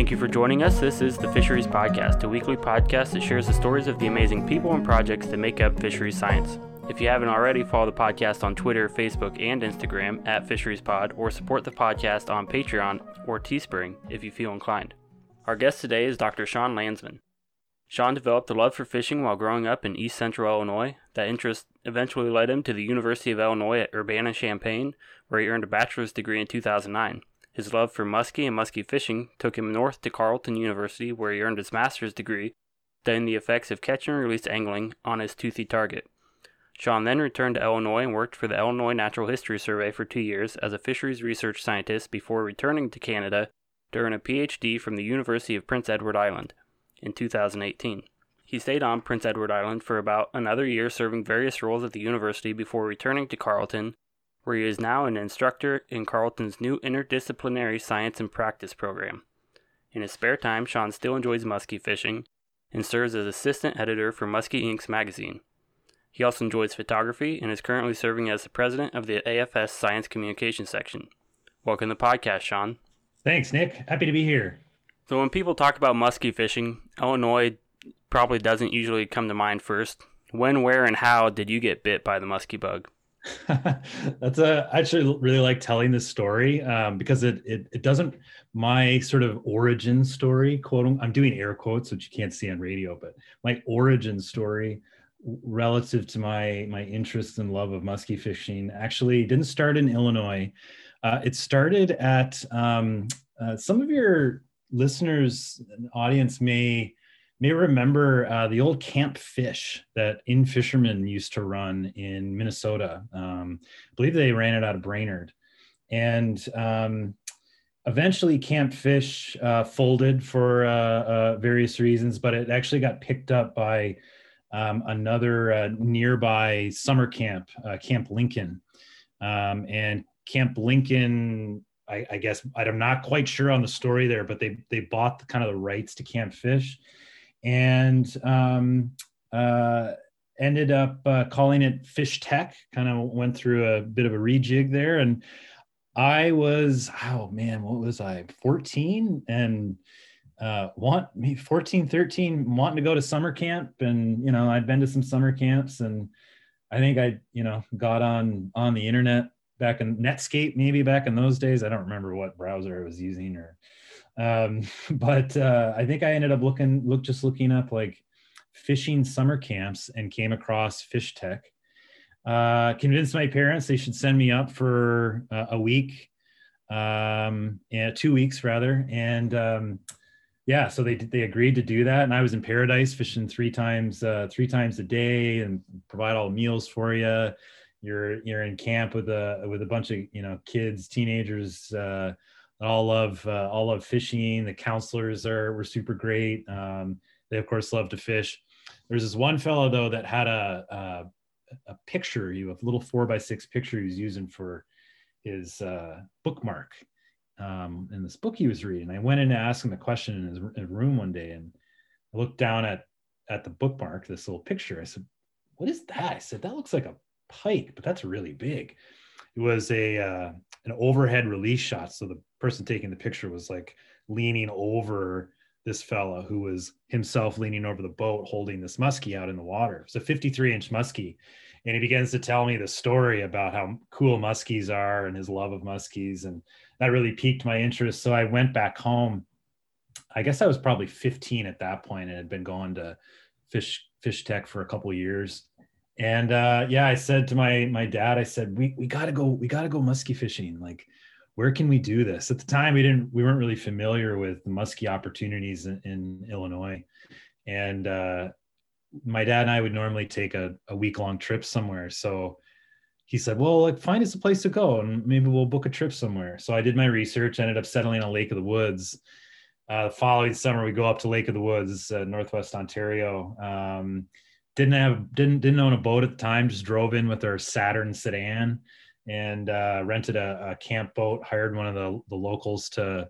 Thank you for joining us. This is the Fisheries Podcast, a weekly podcast that shares the stories of the amazing people and projects that make up fisheries science. If you haven't already, follow the podcast on Twitter, Facebook, and Instagram at FisheriesPod, or support the podcast on Patreon or Teespring if you feel inclined. Our guest today is Dr. Sean Landsman. Sean developed a love for fishing while growing up in East Central Illinois. That interest eventually led him to the University of Illinois at Urbana-Champaign, where he earned a bachelor's degree in 2009. His love for muskie and muskie fishing took him north to Carleton University, where he earned his master's degree, studying the effects of catch and release angling on his toothy target. Sean then returned to Illinois and worked for the Illinois Natural History Survey for 2 years as a fisheries research scientist before returning to Canada to earn a PhD from the University of Prince Edward Island in 2018. He stayed on Prince Edward Island for about another year, serving various roles at the university before returning to Carleton, where he is now an instructor in Carleton's new interdisciplinary science and practice program. In his spare time, Sean still enjoys muskie fishing and serves as assistant editor for Muskie Inc.'s magazine. He also enjoys photography and is currently serving as the president of the AFS Science Communication Section. Welcome to the podcast, Sean. Thanks, Nick. Happy to be here. So when people talk about muskie fishing, Illinois probably doesn't usually come to mind first. When, where, and how did you get bit by the muskie bug? I actually really like telling this story because it doesn't, my sort of origin story, quote, I'm doing air quotes, which you can't see on radio, but my origin story relative to my interest and love of muskie fishing actually didn't start in Illinois. It started at some of your listeners and audience may remember the old Camp Fish that In Fisherman used to run in Minnesota. I believe they ran it out of Brainerd. And eventually Camp Fish folded for various reasons, but it actually got picked up by another nearby summer camp, Camp Lincoln. And Camp Lincoln, I guess, I'm not quite sure on the story there, but they bought kind of the rights to Camp Fish and ended up calling it Fish Tech, kind of went through a bit of a rejig there. And I was, what was I, 14 and 13, wanting to go to summer camp. And, I'd been to some summer camps and I think I, got on the internet back in Netscape, maybe back in those days. I don't remember what browser I was using but I think I ended up looking up like fishing summer camps and came across Fish Tech. Convinced my parents they should send me up for a week, 2 weeks rather. And so they agreed to do that. And I was in Paradise fishing three times a day and provide all the meals for you. You're in camp with a bunch of kids, teenagers, all love fishing. The counselors were super great. They of course love to fish. There's this one fellow though that had a picture, a little 4x6 picture he was using for his bookmark in this book he was reading. I went in to ask him a question in his room one day, and I looked down at the bookmark, this little picture. I said, "What is that?" I said, "That looks like a pike, but that's really big." It was an overhead release shot. So the person taking the picture was like leaning over this fella who was himself leaning over the boat holding this muskie out in the water. It's a 53-inch muskie. And he begins to tell me the story about how cool muskies are and his love of muskies. And that really piqued my interest. So I went back home. I guess I was probably 15 at that point and had been going to Fish Tech for a couple of years. And I said to my dad, I said, we gotta go muskie fishing. Like, where can we do this? At the time, we weren't really familiar with the muskie opportunities in Illinois. And my dad and I would normally take a week-long trip somewhere. So he said, well, like, find us a place to go and maybe we'll book a trip somewhere. So I did my research, ended up settling on Lake of the Woods. The following summer, we go up to Lake of the Woods, Northwest Ontario. Didn't own a boat at the time, just drove in with our Saturn sedan and rented a camp boat, hired one of the locals to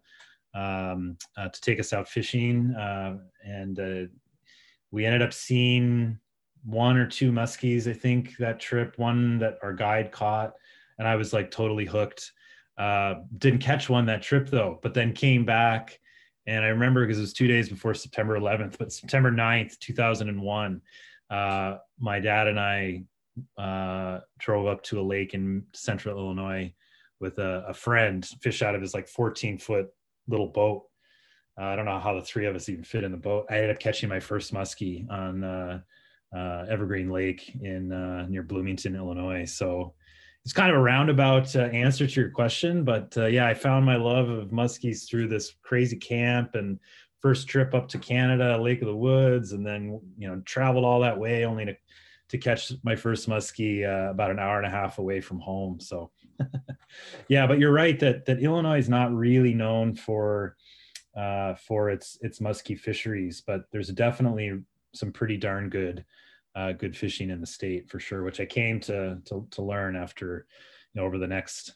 take us out fishing. And we ended up seeing one or two muskies, I think, that trip, one that our guide caught. And I was like totally hooked. Didn't catch one that trip though, but then came back And I remember because it was 2 days before September 11th, but September 9th, 2001, my dad and I drove up to a lake in central Illinois with a friend, fish out of his like 14-foot little boat. I don't know how the three of us even fit in the boat. I ended up catching my first muskie on Evergreen Lake in near Bloomington, Illinois. So it's kind of a roundabout answer to your question, but yeah, I found my love of muskies through this crazy camp and first trip up to Canada, Lake of the Woods, and then traveled all that way only to catch my first muskie about an hour and a half away from home. So yeah, but you're right that Illinois is not really known for its muskie fisheries, but there's definitely some pretty darn good fishing in the state for sure, which I came to learn after, over the next,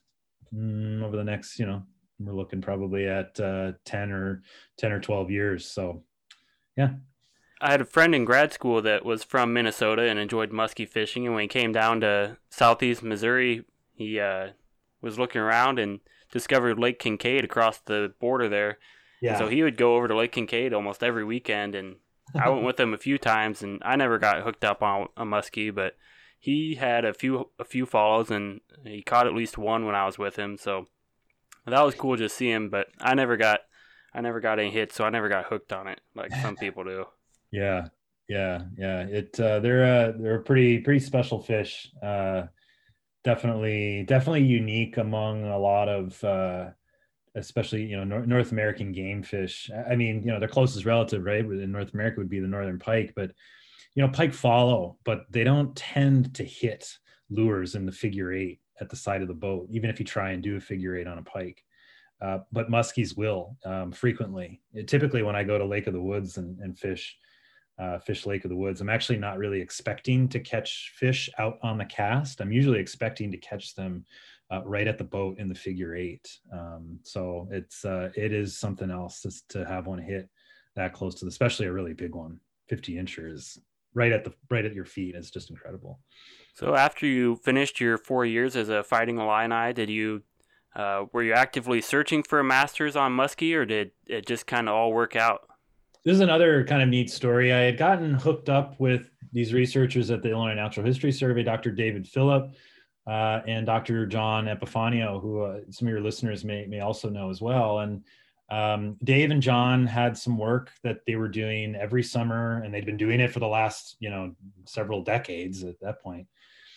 we're looking probably at 10 or 12 years. So, yeah. I had a friend in grad school that was from Minnesota and enjoyed muskie fishing. And when he came down to southeast Missouri, he was looking around and discovered Lake Kincaid across the border there. Yeah. And so he would go over to Lake Kincaid almost every weekend, and I went with him a few times, and I never got hooked up on a muskie, but he had a few follows, and he caught at least one when I was with him. So that was cool to see him, but I never got any hits, so I never got hooked on it like some people do. Yeah. They're a pretty special fish. Definitely unique among a lot of especially North American game fish. I mean, their closest relative, right, in North America would be the northern pike, but pike follow, but they don't tend to hit lures in the figure eight at the side of the boat, even if you try and do a figure eight on a pike. But muskies will frequently. Typically, when I go to Lake of the Woods and fish Lake of the Woods, I'm actually not really expecting to catch fish out on the cast. I'm usually expecting to catch them right at the boat in the figure eight. So it is something else to have one hit that close to, especially a really big one, 50 inches, right at your feet. Is just incredible. So after you finished your 4 years as a Fighting Illini, were you actively searching for a master's on muskie, or did it just kind of all work out? This is another kind of neat story. I had gotten hooked up with these researchers at the Illinois Natural History Survey, Dr. David Phillip and Dr. John Epifanio, who some of your listeners may also know as well. And Dave and John had some work that they were doing every summer, and they'd been doing it for the last several decades at that point.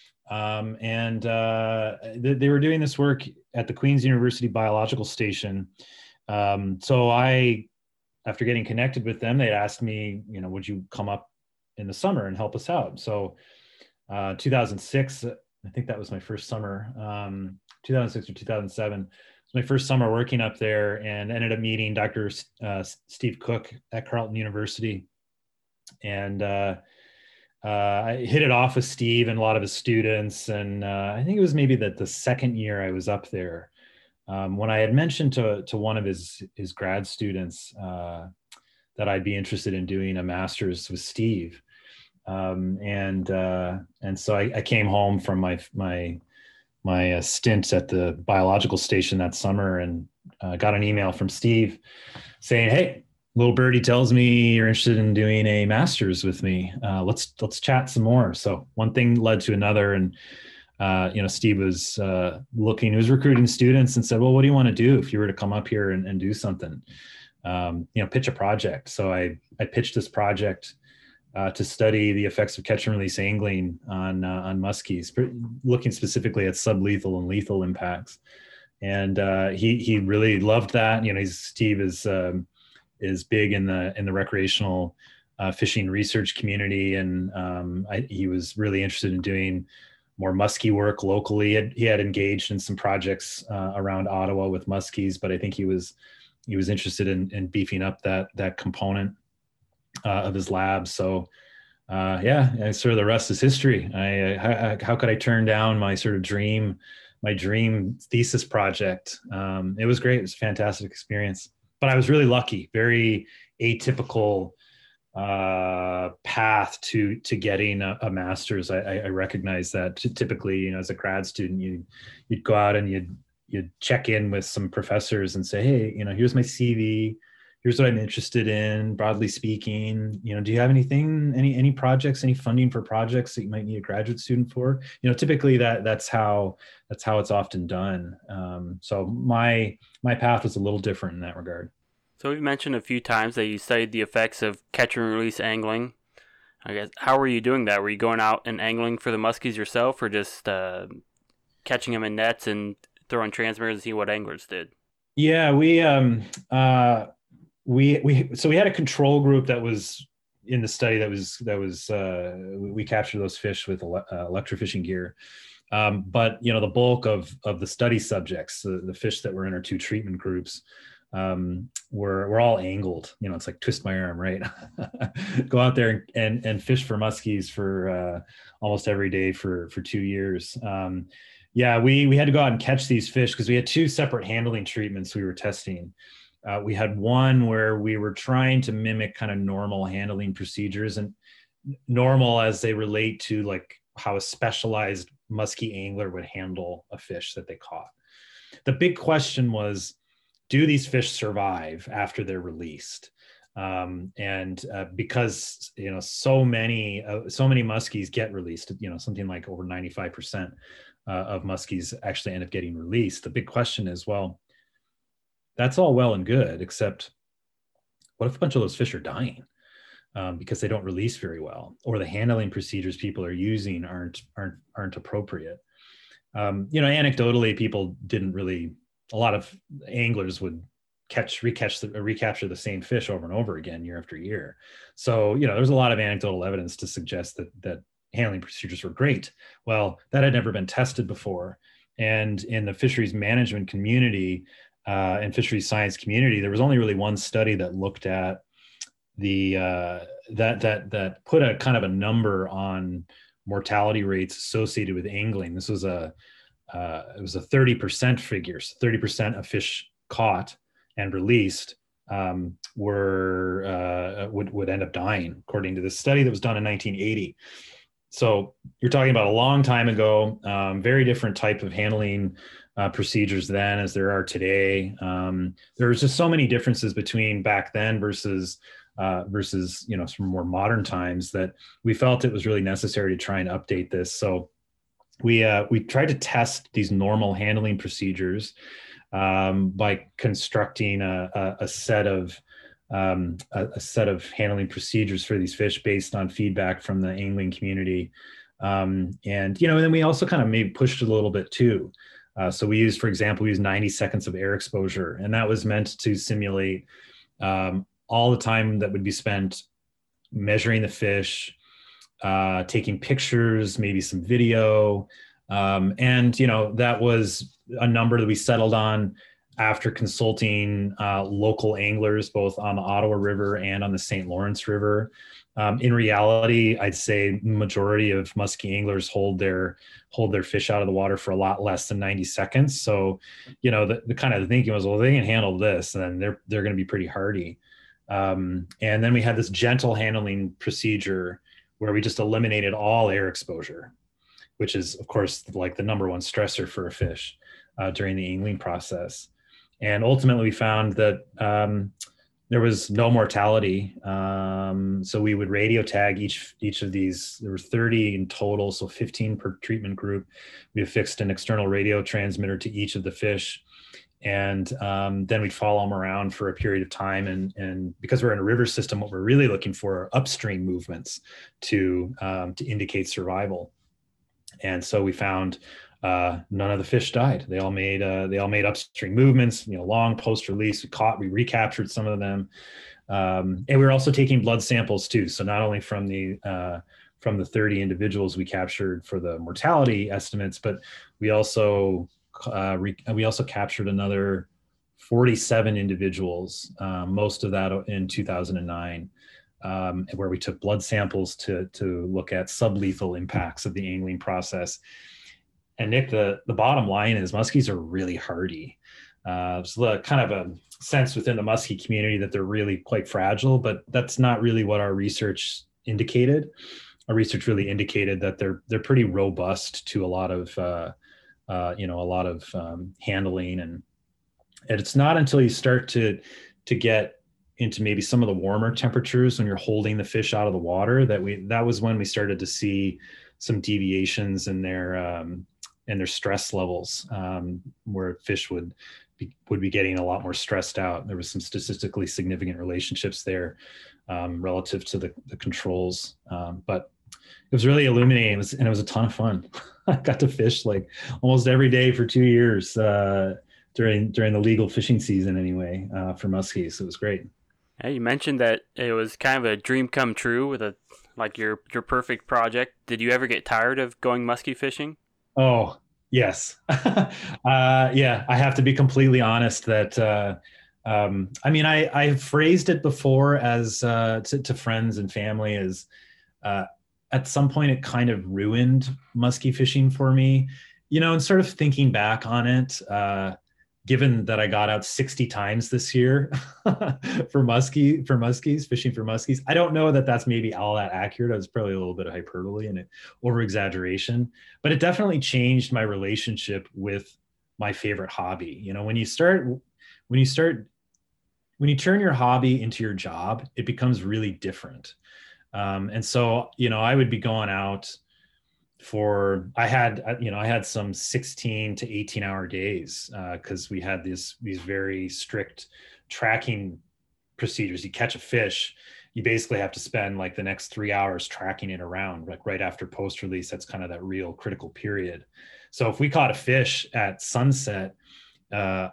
They were doing this work at the Queen's University Biological Station. So after getting connected with them, they asked me, would you come up in the summer and help us out? So 2006, I think that was my first summer, 2006 or 2007, was my first summer working up there, and ended up meeting Dr. Steve Cook at Carleton University. And I hit it off with Steve and a lot of his students. And I think it was maybe the second year I was up there, when I had mentioned to one of his grad students that I'd be interested in doing a master's with Steve. And so I came home from my stint at the biological station that summer, and got an email from Steve saying, "Hey, little birdie tells me you're interested in doing a master's with me. Let's chat some more." So one thing led to another, and Steve was he was recruiting students, and said, "Well, what do you want to do if you were to come up here and do something? Pitch a project." So I pitched this project to study the effects of catch and release angling on muskies, looking specifically at sublethal and lethal impacts. And he really loved that. Steve is big in the recreational fishing research community, and he was really interested in doing more muskie work locally. He had engaged in some projects around Ottawa with muskies, but I think he was interested in beefing up that component of his lab. So sort of the rest is history. How could I turn down my sort of dream thesis project? It was great. It was a fantastic experience, but I was really lucky. Very atypical path to getting a master's. I recognize that. Typically, as a grad student, you'd go out and you'd check in with some professors and say, "Hey, here's my CV, here's what I'm interested in, broadly speaking. Do you have anything, any projects, any funding for projects that you might need a graduate student for? Typically that's how it's often done. So my path was a little different in that regard. So we've mentioned a few times that you studied the effects of catch and release angling. I guess, how were you doing that? Were you going out and angling for the muskies yourself, or just catching them in nets and throwing transmitters and see what anglers did? Yeah, so we had a control group that was in the study we captured those fish with electrofishing gear. But the bulk of the study subjects, the fish that were in our two treatment groups, were all angled. It's like twist my arm, right? Go out there and fish for muskies for almost every day for 2 years. Yeah, we had to go out and catch these fish because we had two separate handling treatments we were testing. We had one where we were trying to mimic kind of normal handling procedures, and normal as they relate to like how a specialized muskie angler would handle a fish that they caught. The big question was, do these fish survive after they're released? Because so many muskies get released, something like over 95% of muskies actually end up getting released. The big question is, well, that's all well and good, except what if a bunch of those fish are dying because they don't release very well, or the handling procedures people are using aren't appropriate? Anecdotally, people didn't really. A lot of anglers would recapture the same fish over and over again year after year. So there's a lot of anecdotal evidence to suggest that handling procedures were great. Well, that had never been tested before, and in the fisheries management community and fisheries science community, there was only really one study that looked at the that put a kind of a number on mortality rates associated with angling. This was it was a 30% figure. So 30% of fish caught and released would end up dying, according to this study that was done in 1980. So you're talking about a long time ago. Very different type of handling procedures then as there are today. There's just so many differences between back then versus some more modern times that we felt it was really necessary to try and update this. So we tried to test these normal handling procedures by constructing a set of handling procedures for these fish based on feedback from the angling community. And then we also kind of maybe pushed it a little bit too. So we used 90 seconds of air exposure, and that was meant to simulate all the time that would be spent measuring the fish, taking pictures, maybe some video. And that was a number that we settled on after consulting local anglers, both on the Ottawa River and on the St. Lawrence River. In reality, I'd say majority of muskie anglers hold their fish out of the water for a lot less than 90 seconds. So, the kind of thinking was, well, they can handle this, and then they're going to be pretty hardy. And then we had this gentle handling procedure where we just eliminated all air exposure, which is, of course, like the number one stressor for a fish during the angling process. And ultimately, we found that there was no mortality. So we would radio tag each of these. There were 30 in total, so 15 per treatment group. We affixed an external radio transmitter to each of the fish. And then we'd follow them around for a period of time. And because we're in a river system, what we're really looking for are upstream movements to indicate survival. And so we found none of the fish died. They all made upstream movements, long post-release. We recaptured some of them. And we were also taking blood samples too. So not only from the 30 individuals we captured for the mortality estimates, but we also captured another 47 individuals, most of that in 2009, where we took blood samples to look at sublethal impacts of the angling process. And Nick, the bottom line is muskies are really hardy. There's kind of a sense within the muskie community that they're really quite fragile, but that's not really what our research indicated. Our research really indicated that they're pretty robust to a lot of handling, and it's not until you start to get into maybe some of the warmer temperatures when you're holding the fish out of the water, that was when we started to see some deviations in their stress levels, where fish would be getting a lot more stressed out. There was some statistically significant relationships there, relative to the controls. But it was really illuminating, and it was a ton of fun. I got to fish like almost every day for 2 years, during the legal fishing season anyway, for muskies. So it was great. Yeah, you mentioned that it was kind of a dream come true with your perfect project. Did you ever get tired of going muskie fishing? Oh, yes. Yeah, I have to be completely honest that, I mean, I've phrased it before as, to friends and family as, at some point it kind of ruined muskie fishing for me, and sort of thinking back on it, given that I got out 60 times this year for muskies, fishing for muskies. I don't know that that's maybe all that accurate. It was probably a little bit of hyperbole and over exaggeration, but it definitely changed my relationship with my favorite hobby. When you turn your hobby into your job, it becomes really different. And so, I would be going out I had some 16 to 18-hour days, because we had these very strict tracking procedures. You catch a fish, you basically have to spend like the next 3 hours tracking it around, like right after post release. That's kind of that real critical period. So if we caught a fish at sunset, on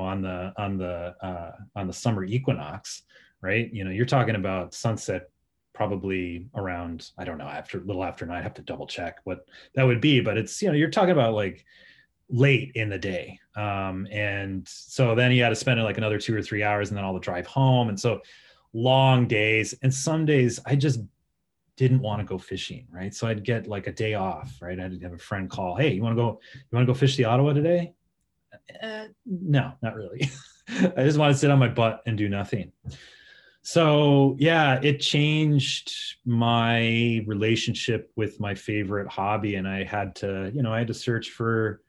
the summer equinox, right? You're talking about sunset probably around, I don't know, a little after 9. I have to double check what that would be, but it's, you're talking about like late in the day. And so then you had to spend like another 2 or 3 hours and then all the drive home. And so long days. And some days I just didn't want to go fishing. Right. So I'd get like a day off, right? I'd have a friend call, "Hey, you want to go fish the Ottawa today?" No, not really. I just want to sit on my butt and do nothing. So yeah, it changed my relationship with my favorite hobby, and I had to search for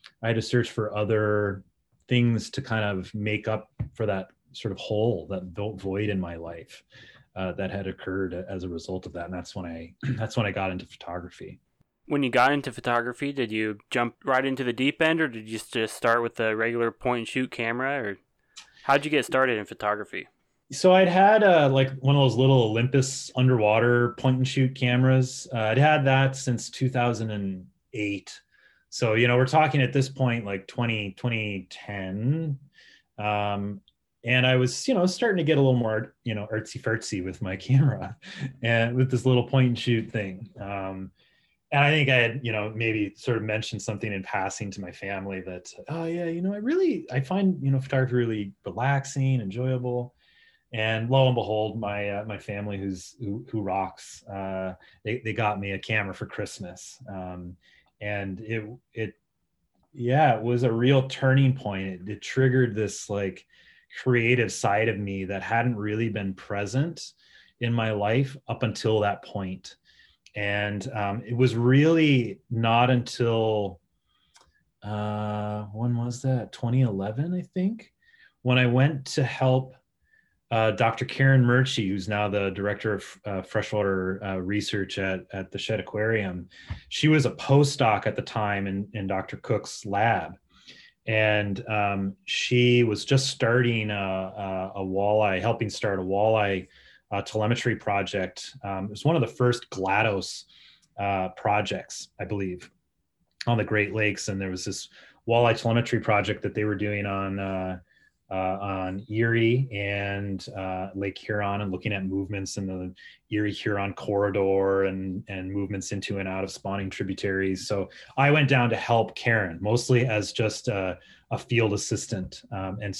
other things to kind of make up for that sort of hole, that void in my life, that had occurred as a result of that. And that's when I got into photography. When you got into photography, did you jump right into the deep end, or did you just start with the regular point and shoot camera, or how'd you get started in photography? So I'd had, like one of those little Olympus underwater point and shoot cameras. I'd had that since 2008. So, we're talking at this point, like 2010. And I was, starting to get a little more, artsy fartsy with my camera and with this little point and shoot thing. And I think I had, maybe sort of mentioned something in passing to my family that, oh yeah, I find, photography really relaxing, enjoyable. And lo and behold, my family who rocks, they got me a camera for Christmas, and it was a real turning point. It triggered this like creative side of me that hadn't really been present in my life up until that point. And it was really not until when was that? 2011, I think, when I went to help Dr. Karen Murchie, who's now the director of freshwater research at the Shedd Aquarium. She was a postdoc at the time in Dr. Cook's lab. And she was just starting helping start a walleye telemetry project. It was one of the first GLaDOS projects, I believe, on the Great Lakes. And there was this walleye telemetry project that they were doing on Erie and Lake Huron, and looking at movements in the Erie Huron corridor and movements into and out of spawning tributaries. So I went down to help Karen, mostly as just a field assistant and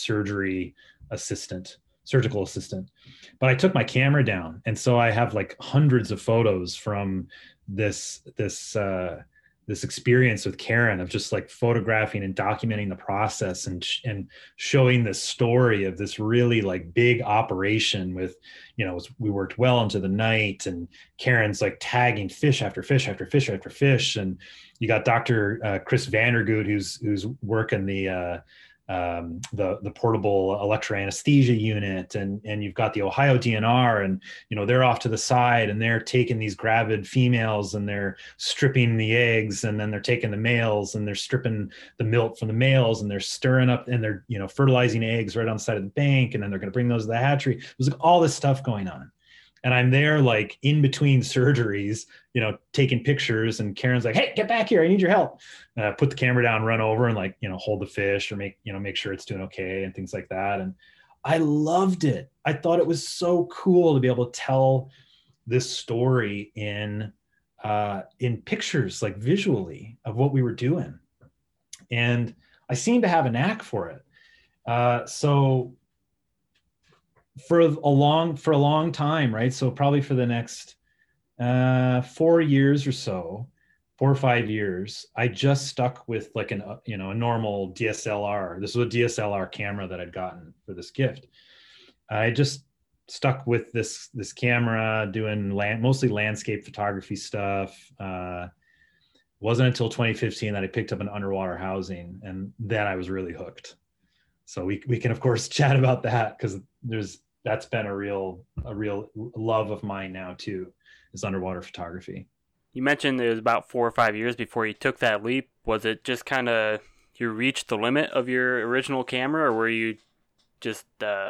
surgical assistant. But I took my camera down, and so I have like hundreds of photos from this experience with Karen of just like photographing and documenting the process and showing the story of this really like big operation with, we worked well into the night, and Karen's like tagging fish after fish after fish after fish. And you got Dr. Chris Vandergood, who's working the the portable electroanesthesia unit, and you've got the Ohio DNR, and they're off to the side and they're taking these gravid females and they're stripping the eggs, and then they're taking the males and they're stripping the milk from the males, and they're stirring up and they're fertilizing eggs right on the side of the bank, and then they're going to bring those to the hatchery. There's like all this stuff going on. And I'm there like in between surgeries, taking pictures, and Karen's like, "Hey, get back here. I need your help." Put the camera down, run over and hold the fish, or make sure it's doing okay and things like that. And I loved it. I thought it was so cool to be able to tell this story in pictures, like visually, of what we were doing. And I seemed to have a knack for it. So for a long time, right? So probably for the next 4 years or so, 4 or 5 years, I just stuck with like a normal DSLR. This was a DSLR camera that I'd gotten for this gift. I just stuck with this camera, doing mostly landscape photography stuff. Wasn't until 2015 that I picked up an underwater housing, and then I was really hooked. So we can of course chat about that, because that's been a real love of mine now too, is underwater photography. You mentioned it was about 4 or 5 years before you took that leap. Was it just kind of you reached the limit of your original camera, or were you just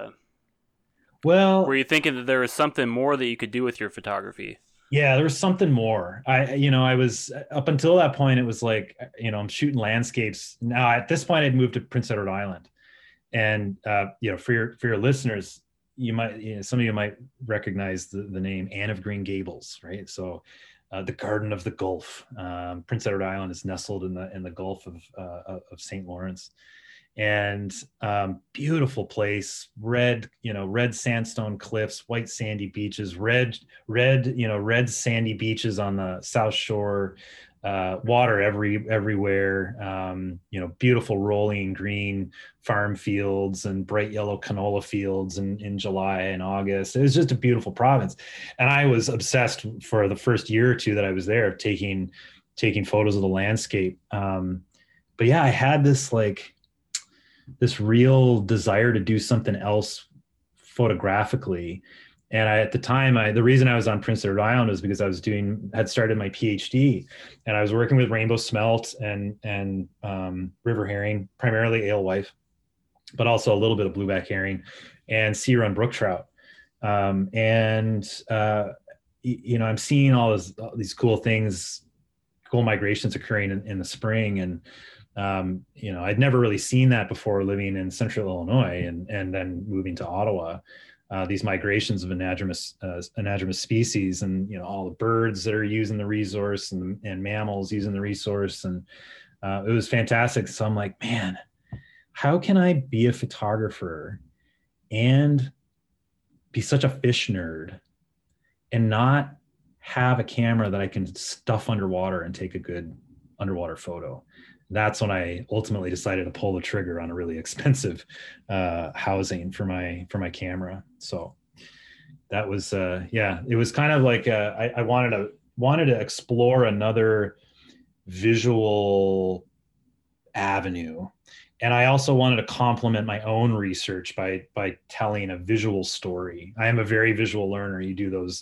were you thinking that there was something more that you could do with your photography? Yeah, there was something more. I was, up until that point, it was like, I'm shooting landscapes. Now at this point I'd moved to Prince Edward Island, and for your listeners, some of you might recognize the name Anne of Green Gables, right? So the Garden of the Gulf. Prince Edward Island is nestled in the Gulf of St. Lawrence, and beautiful place. Red sandstone cliffs, white sandy beaches, red sandy beaches on the South Shore. Water everywhere. Beautiful rolling green farm fields and bright yellow canola fields in July and August. It was just a beautiful province, and I was obsessed for the first year or two that I was there, taking photos of the landscape. But yeah, I had this real desire to do something else photographically. And at the time, the reason I was on Prince Edward Island was because I had started my PhD, and I was working with rainbow smelt and river herring, primarily alewife, but also a little bit of blueback herring and sea run brook trout. I'm seeing all these cool things, cool migrations occurring in the spring, and I'd never really seen that before living in central Illinois and then moving to Ottawa. These migrations of anadromous species, and all the birds that are using the resource, and mammals using the resource, and it was fantastic. So I'm like, man, how can I be a photographer and be such a fish nerd and not have a camera that I can stuff underwater and take a good underwater photo? That's when I ultimately decided to pull the trigger on a really expensive housing for my camera. So that was it was kind of like I wanted to explore another visual avenue, and I also wanted to complement my own research by telling a visual story. I am a very visual learner. You do those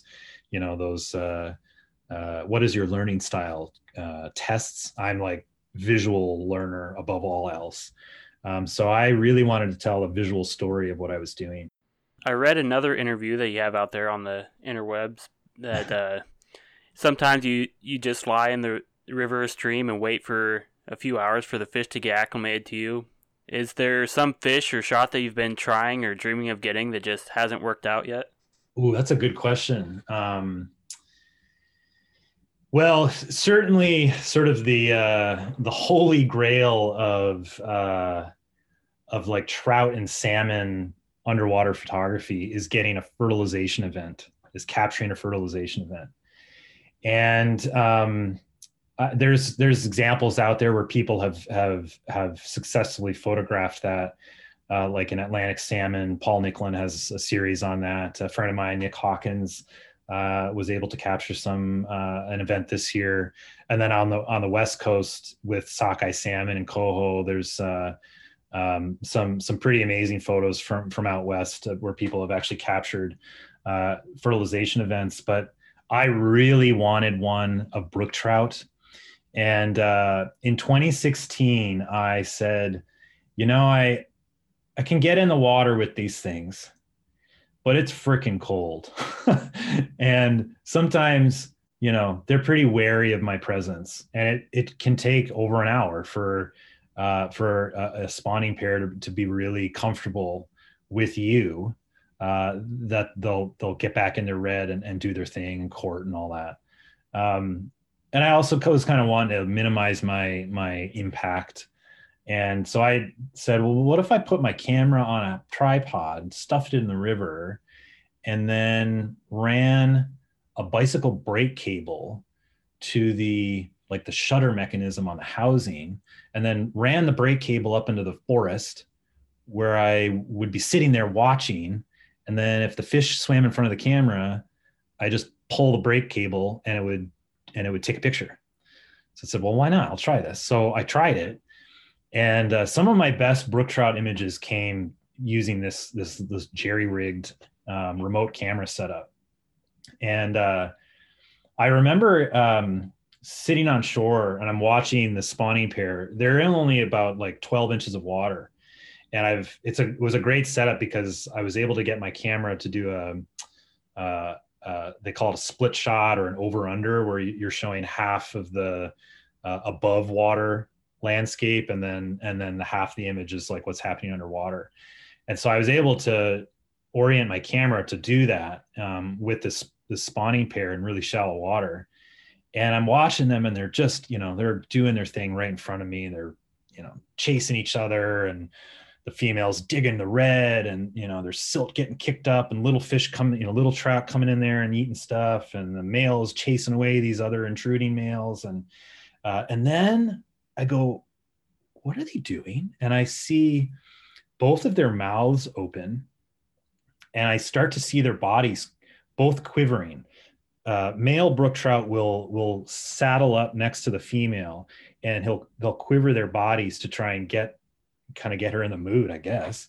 what is your learning style tests. I'm like visual learner above all else. So I really wanted to tell a visual story of what I was doing. I read another interview that you have out there on the interwebs that sometimes you just lie in the river or stream and wait for a few hours for the fish to get acclimated to you. Is there some fish or shot that you've been trying or dreaming of getting that just hasn't worked out yet? Ooh, that's a good question. Well, certainly sort of the holy grail of like trout and salmon underwater photography is getting a fertilization event, is capturing a fertilization event. And there's examples out there where people have successfully photographed that, like in Atlantic salmon. Paul Nicklin has a series on that. A friend of mine, Nick Hawkins, was able to capture an event this year. And then on the West Coast with sockeye salmon and coho, there's some pretty amazing photos from out west where people have actually captured fertilization events. But I really wanted one of brook trout. And in 2016, I said, I can get in the water with these things, but it's freaking cold. And sometimes, they're pretty wary of my presence, and it can take over an hour for a spawning pair to be really comfortable with you, that they'll get back in their red and do their thing and court and all that. And I also was kind of wanting to minimize my impact. And so I said, well, what if I put my camera on a tripod, stuffed it in the river, and then ran a bicycle brake cable to the shutter mechanism on the housing, and then ran the brake cable up into the forest where I would be sitting there watching. And then if the fish swam in front of the camera, I just pull the brake cable and it would take a picture. So I said, well, why not? I'll try this. So I tried it. And some of my best brook trout images came using this jerry-rigged remote camera setup. And I remember sitting on shore, and I'm watching the spawning pair. They're in only about 12 inches of water. And it was a great setup because I was able to get my camera to do they call it a split shot or an over under, where you're showing half of the above water landscape, and then half the image is what's happening underwater. And so I was able to orient my camera to do that with this spawning pair in really shallow water. And I'm watching them, and they're just, they're doing their thing right in front of me. They're, chasing each other, and the females digging the red, and, their silt getting kicked up, and little fish coming, little trout coming in there and eating stuff. And the males chasing away these other intruding males. And then I go, what are they doing? And I see both of their mouths open, and I start to see their bodies both quivering. Male brook trout will saddle up next to the female, and they'll quiver their bodies to try and get her in the mood, I guess.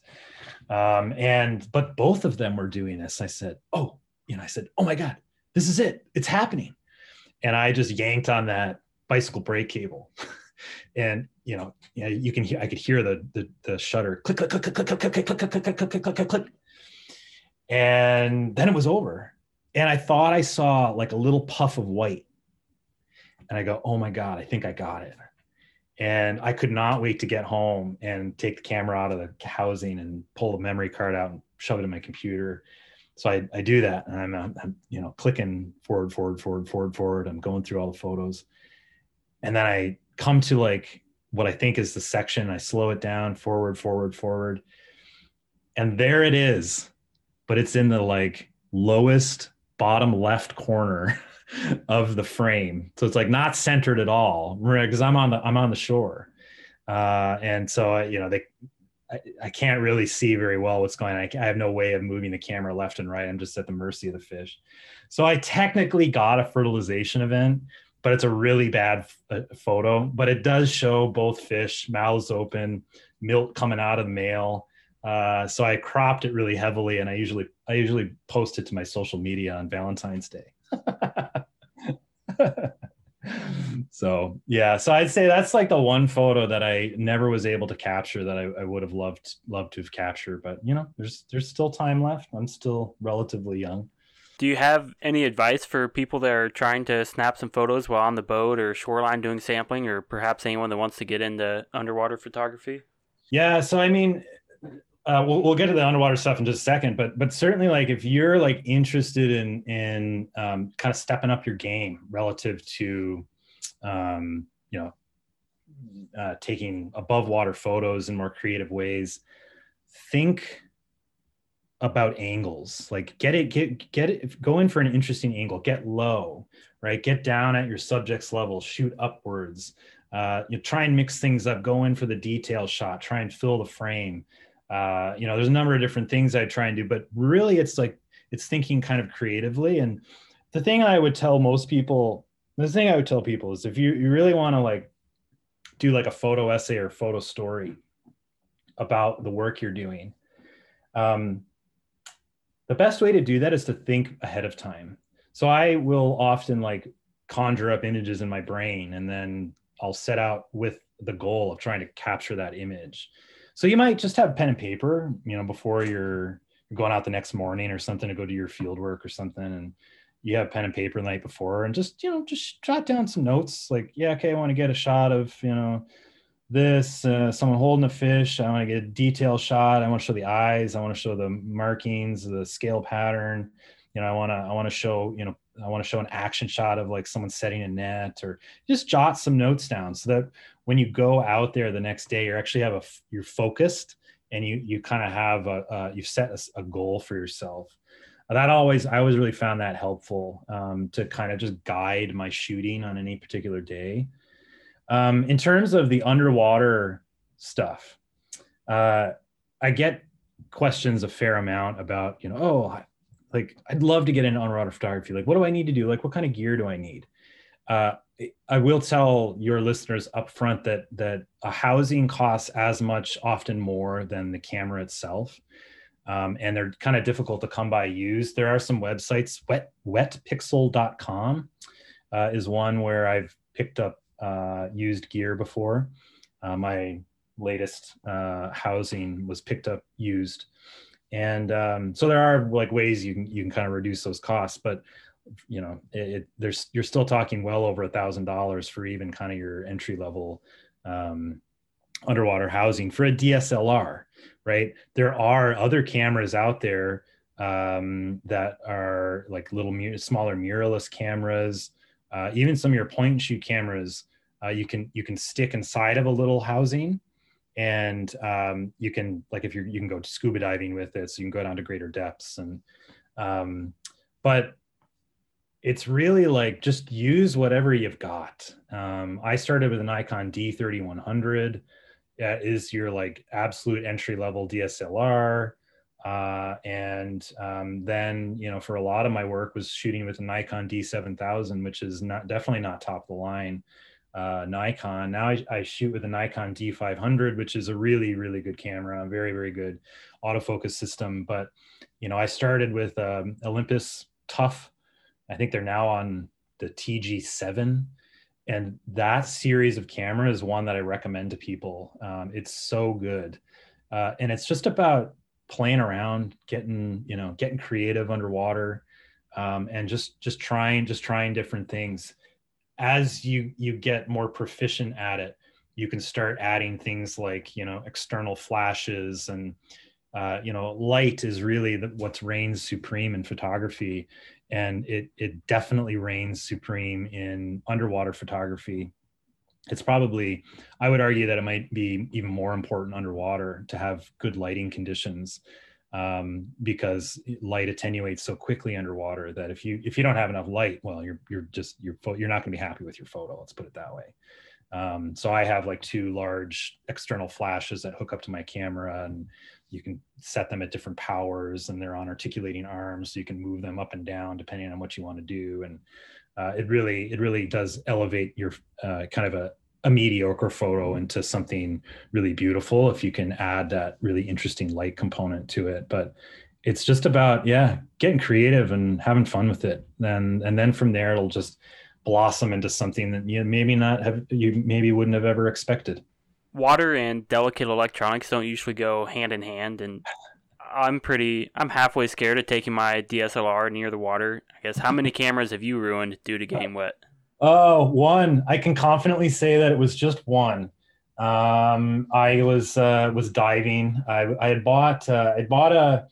But both of them were doing this. I said, oh my God, this is it. It's happening. And I just yanked on that bicycle brake cable. And I could hear the shutter click, click, click, click, click, click, click, click, click, click, click, click, click, click. And then it was over. And I thought I saw a little puff of white. And I go, oh my God, I think I got it. And I could not wait to get home and take the camera out of the housing and pull the memory card out and shove it in my computer. So I do that, and I'm clicking forward. I'm going through all the photos. And then I come to what I think is the section. I slow it down, forward. And there it is. But it's in the lowest bottom left corner of the frame. So it's not centered at all, because I'm on the shore. And so, I can't really see very well what's going on. I have no way of moving the camera left and right. I'm just at the mercy of the fish. So I technically got a fertilization event, but it's a really bad photo. But it does show both fish, mouths open, milk coming out of the male. So I cropped it really heavily, and I usually post it to my social media on Valentine's Day. So I'd say that's the one photo that I never was able to capture that I would have loved to have captured. But there's still time left. I'm still relatively young. Do you have any advice for people that are trying to snap some photos while on the boat or shoreline doing sampling, or perhaps anyone that wants to get into underwater photography? Yeah, so I mean, we'll get to the underwater stuff in just a second, but certainly if you're interested in kind of stepping up your game relative to taking above water photos in more creative ways, think about angles. Get it, go in for an interesting angle, get low, right? Get down at your subject's level, shoot upwards. You try and mix things up, go in for the detail shot, try and fill the frame. There's a number of different things I try and do, but really it's thinking kind of creatively. And the thing I would tell people is if you really want to do a photo essay or photo story, about the work you're doing. The best way to do that is to think ahead of time. So I will often like conjure up images in my brain, and then I'll set out with the goal of trying to capture that image. So you might just have pen and paper, before you're going out the next morning or something to go do your field work or something. And you have pen and paper the night before and just jot down some notes like, yeah, okay, I want to get a shot of, this, someone holding a fish. I want to get a detail shot. I want to show the eyes. I want to show the markings, the scale pattern. I want to show, I want to show an action shot of like someone setting a net, or just jot some notes down so that when you go out there the next day, you actually you're focused, and you kind of have you've set a goal for yourself. I always really found that helpful to kind of just guide my shooting on any particular day. In terms of the underwater stuff, I get questions a fair amount about, like, I'd love to get into underwater photography. Like, what do I need to do? Like, what kind of gear do I need? I will tell your listeners up front that a housing costs as much, often more, than the camera itself. And they're kind of difficult to come by used. There are some websites, wetpixel.com is one where I've picked up used gear before. My latest housing was picked up used. And so there are like ways you can kind of reduce those costs, but you're still talking well over $1,000 for even kind of your entry level underwater housing for a DSLR, right? There are other cameras out there that are like smaller mirrorless cameras, even some of your point and shoot cameras. You can stick inside of a little housing. And you can, like, you can go scuba diving with it, so you can go down to greater depths. And but it's really like, just use whatever you've got. I started with a Nikon D3100. Is your like absolute entry level DSLR, and then for a lot of my work was shooting with a Nikon D7000, which is definitely not top of the line. Nikon. Now I shoot with a Nikon D500, which is a really, really good camera, a very, very good autofocus system. But, I started with Olympus Tough. I think they're now on the TG7. And that series of camera is one that I recommend to people. It's so good. And it's just about playing around, getting creative underwater, and just trying different things. As you get more proficient at it, you can start adding things like, external flashes, and, light is really what reigns supreme in photography. And it definitely reigns supreme in underwater photography. It's probably, I would argue that it might be even more important underwater to have good lighting conditions, because light attenuates so quickly underwater that if you don't have enough light, well, you're not going to be happy with your photo. Let's put it that way. So I have like 2 large external flashes that hook up to my camera, and you can set them at different powers, and they're on articulating arms, so you can move them up and down depending on what you want to do. And it really does elevate your kind of a mediocre photo into something really beautiful if you can add that really interesting light component to it. But it's just about, getting creative and having fun with it. And then from there, it'll just blossom into something that you maybe wouldn't have ever expected. Water and delicate electronics don't usually go hand in hand, and I'm halfway scared of taking my DSLR near the water. I guess, how many cameras have you ruined due to getting wet? Oh, one. I can confidently say that it was just one. I was diving. I had bought a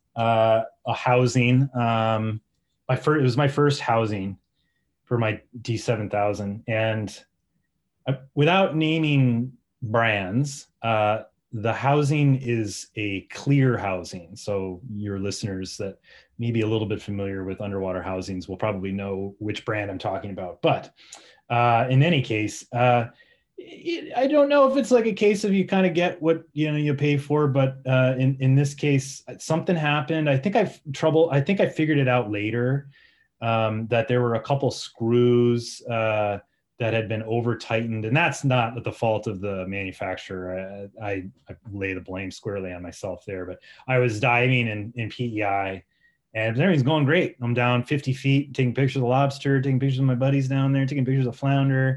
housing. It was my first housing for my D7000, and without naming brands, the housing is a clear housing. So your listeners that may be a little bit familiar with underwater housings will probably know which brand I'm talking about. But in any case, I don't know if it's like a case of you kind of get what you pay for, but in this case, something happened. I think I figured it out later, that there were a couple screws that that had been over tightened, and that's not the fault of the manufacturer. I lay the blame squarely on myself there, but I was diving in PEI, and everything's going great. I'm down 50 feet, taking pictures of the lobster, taking pictures of my buddies down there, taking pictures of flounder.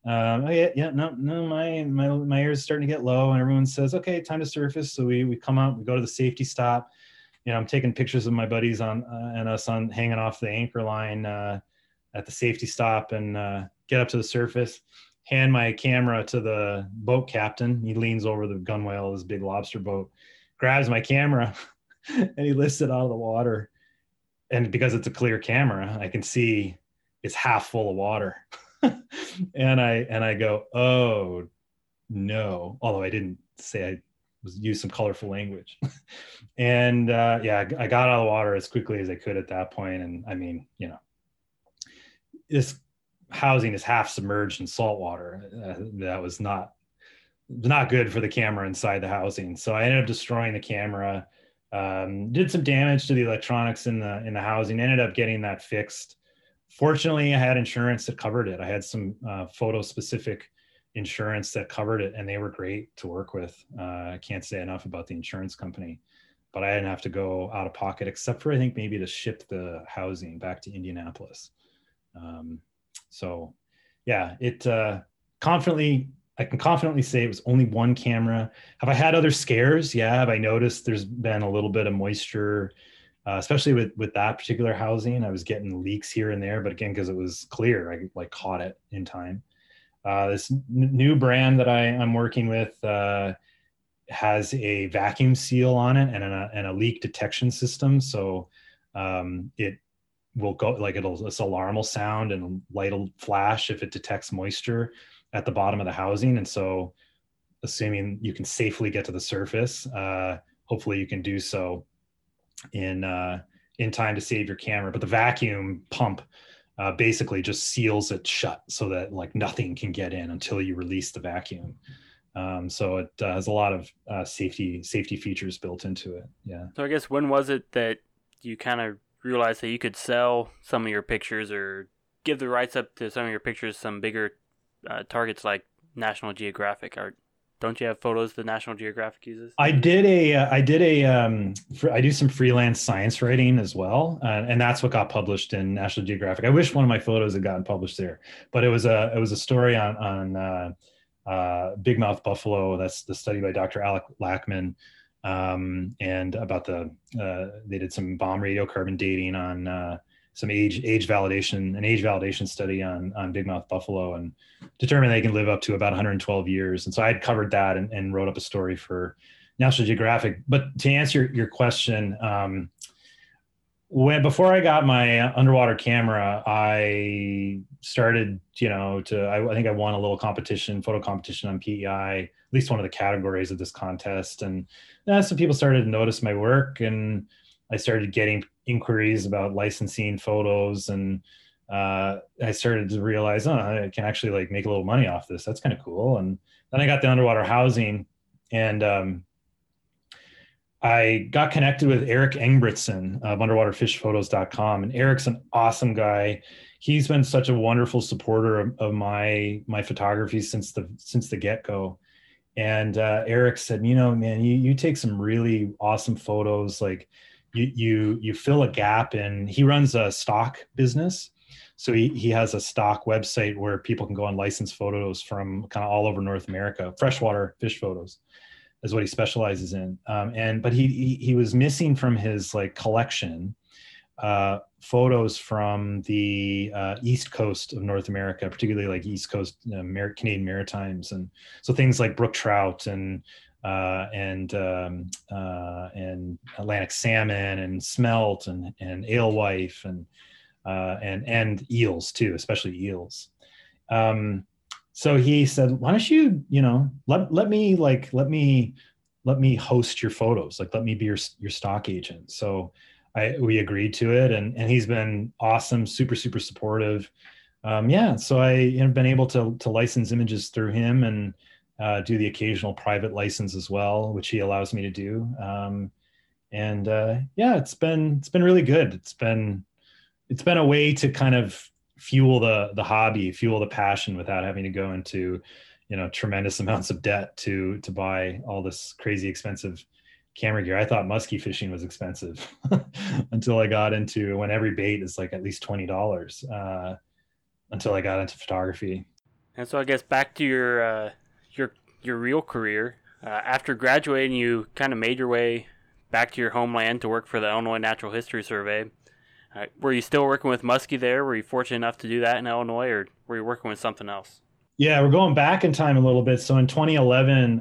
My air is starting to get low, and everyone says, okay, time to surface. So we come out, we go to the safety stop. I'm taking pictures of my buddies and us on hanging off the anchor line at the safety stop, and get up to the surface, hand my camera to the boat captain. He leans over the gunwale of his big lobster boat, grabs my camera, and he lifts it out of the water. And because it's a clear camera, I can see it's half full of water. and I go, oh no, although I didn't say, I used some colorful language. And I got out of the water as quickly as I could at that point. And I mean, this housing is half submerged in salt water. That was not good for the camera inside the housing. So I ended up destroying the camera, did some damage to the electronics in the housing, ended up getting that fixed. Fortunately, I had insurance that covered it. I had some photo specific insurance that covered it, and they were great to work with. I can't say enough about the insurance company, but I didn't have to go out of pocket, except for I think maybe to ship the housing back to Indianapolis. I can confidently say it was only one camera. Have I had other scares? Yeah. Have I noticed there's been a little bit of moisture, especially with that particular housing? I was getting leaks here and there, but again, because it was clear, I caught it in time. This new brand that I'm working with has a vacuum seal on it and a leak detection system. So it will go, like this alarm will sound and light will flash if it detects moisture at the bottom of the housing. And so assuming you can safely get to the surface, hopefully you can do so in time to save your camera. But the vacuum pump basically just seals it shut so that like nothing can get in until you release the vacuum. So it has a lot of safety features built into it. Yeah. So I guess when was it that you kind of realized that you could sell some of your pictures or give the rights up to some of your pictures, some bigger targets like National Geographic? Or don't you have photos that National Geographic uses? I do some freelance science writing as well, and that's what got published in National Geographic. I wish one of my photos had gotten published there, but it was a story on bigmouth buffalo. That's the study by Dr. Alec Lackman, and about they did some bomb radiocarbon dating on some age validation study on bigmouth buffalo, and determined they can live up to about 112 years. And so I had covered that and wrote up a story for National Geographic. But to answer your question, before I got my underwater camera, I started, I think I won a little photo competition on PEI, at least one of the categories of this contest. And some people started to notice my work, and I started getting inquiries about licensing photos, and I started to realize, I can actually like make a little money off this. That's kind of cool. And then I got the underwater housing, and I got connected with Eric Engbritson of underwaterfishphotos.com. And Eric's an awesome guy. He's been such a wonderful supporter of my photography since the get-go. And Eric said, man, you take some really awesome photos. Like you fill a gap in. He runs a stock business. So he has a stock website where people can go and license photos from kind of all over North America. Freshwater fish photos is what he specializes in. But he was missing from his like collection photos from the East Coast of North America, particularly like East Coast Canadian Maritimes, and so things like brook trout and Atlantic salmon and smelt and alewife and eels too, especially eels. So he said, why don't you, let me host your photos. Like, let me be your stock agent. So we agreed to it, and he's been awesome, super, super supportive. So I have been able to license images through him and do the occasional private license as well, which he allows me to do. It's been really good. It's been a way to kind of fuel the hobby, fuel the passion without having to go into, tremendous amounts of debt to buy all this crazy expensive camera gear. I thought muskie fishing was expensive until I got into, when every bait is like at least $20, until I got into photography. And so I guess back to your real career. After graduating, you kind of made your way back to your homeland to work for the Illinois Natural History Survey. Were you still working with muskie there? Were you fortunate enough to do that in Illinois, or were you working with something else? Yeah, we're going back in time a little bit. So in 2011,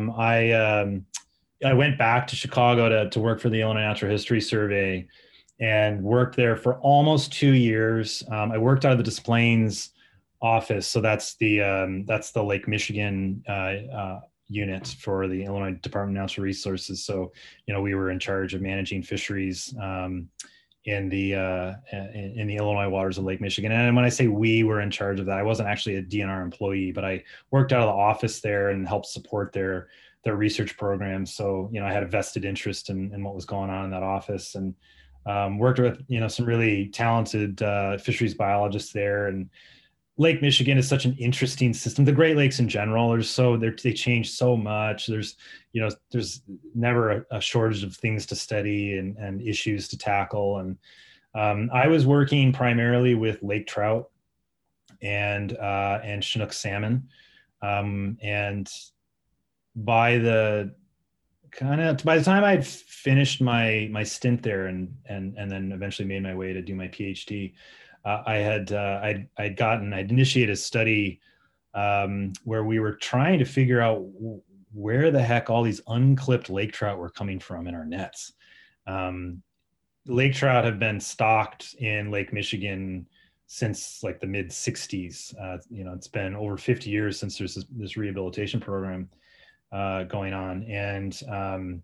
I went back to Chicago to work for the Illinois Natural History Survey, and worked there for almost 2 years. I worked out of the Des Plaines office, so that's the Lake Michigan unit for the Illinois Department of Natural Resources. So, we were in charge of managing fisheries in the Illinois waters of Lake Michigan. And when I say we were in charge of that, I wasn't actually a DNR employee, but I worked out of the office there and helped support their research programs. So, I had a vested interest in what was going on in that office, and worked with, some really talented fisheries biologists there. And Lake Michigan is such an interesting system. The Great Lakes in general they change so much. There's never a shortage of things to study and issues to tackle. And I was working primarily with lake trout and Chinook salmon. And by the time I'd finished my stint there and then eventually made my way to do my PhD, I'd initiated a study where we were trying to figure out where the heck all these unclipped lake trout were coming from in our nets. Lake trout have been stocked in Lake Michigan since like the mid 60s. It's been over 50 years since there's this rehabilitation program going on. And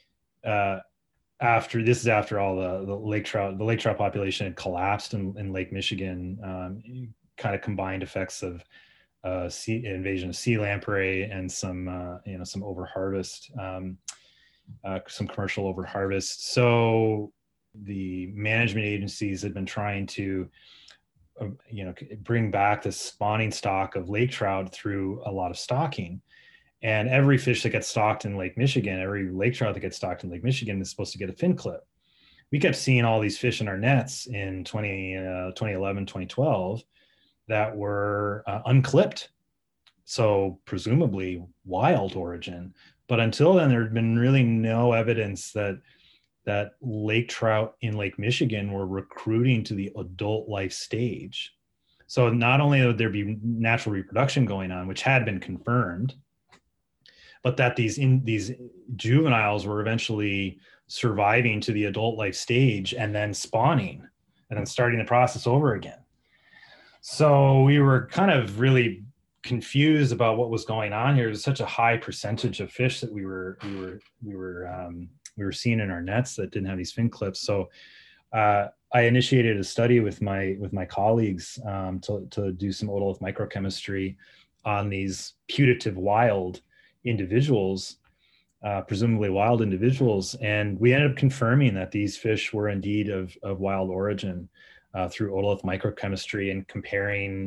after all the lake trout population had collapsed in Lake Michigan, kind of combined effects of invasion of sea lamprey and some overharvest, some commercial overharvest. So the management agencies had been trying to bring back the spawning stock of lake trout through a lot of stocking. And every fish that gets stocked in Lake Michigan, every lake trout that gets stocked in Lake Michigan is supposed to get a fin clip. We kept seeing all these fish in our nets in 2011, 2012 that were unclipped. So presumably wild origin. But until then, there had been really no evidence that lake trout in Lake Michigan were recruiting to the adult life stage. So not only would there be natural reproduction going on, which had been confirmed, but that these juveniles were eventually surviving to the adult life stage and then spawning and then starting the process over again. So we were kind of really confused about what was going on here. There's such a high percentage of fish that we were seeing in our nets that didn't have these fin clips. So I initiated a study with my colleagues to do some otolith microchemistry on these putative wild individuals, presumably wild individuals. And we ended up confirming that these fish were indeed of wild origin through otolith microchemistry, and comparing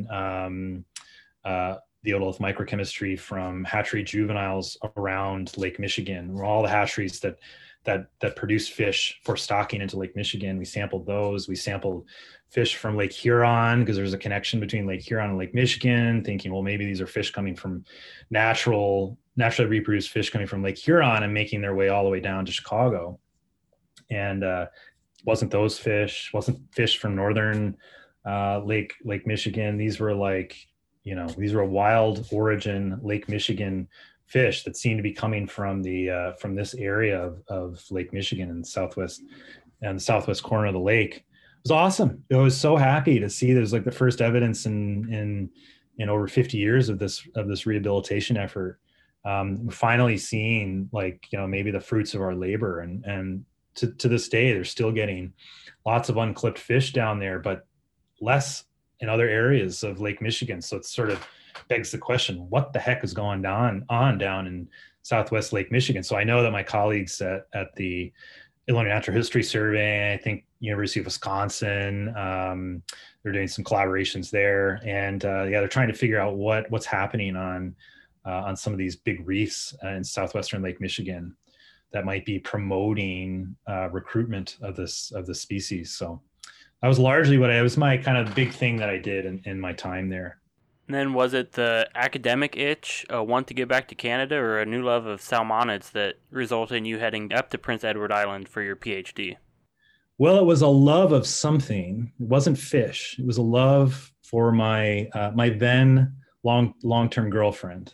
the otolith microchemistry from hatchery juveniles around Lake Michigan, where all the hatcheries that produce fish for stocking into Lake Michigan. We sampled those. We sampled fish from Lake Huron, because there's a connection between Lake Huron and Lake Michigan, thinking, well, maybe these are fish coming from naturally reproduced fish coming from Lake Huron and making their way all the way down to Chicago. And wasn't fish from northern Lake Michigan. These were these were wild origin Lake Michigan fish that seemed to be coming from this area of Lake Michigan and the southwest corner of the lake. It was awesome. I was so happy to see there's like the first evidence in over 50 years of this rehabilitation effort. Finally seeing maybe the fruits of our labor, and to this day, they're still getting lots of unclipped fish down there, but less in other areas of Lake Michigan. So it sort of begs the question, what the heck is going on down in Southwest Lake Michigan? So I know that my colleagues at the Illinois Natural History Survey. I think University of Wisconsin. They're doing some collaborations there, and yeah, they're trying to figure out what's happening on some of these big reefs in southwestern Lake Michigan that might be promoting recruitment of the species. So that was largely what it was my kind of big thing that I did in my time there. And then was it the academic itch, a want to get back to Canada, or a new love of salmonids that resulted in you heading up to Prince Edward Island for your PhD? Well, it was a love of something. It wasn't fish. It was a love for my my then long-term girlfriend.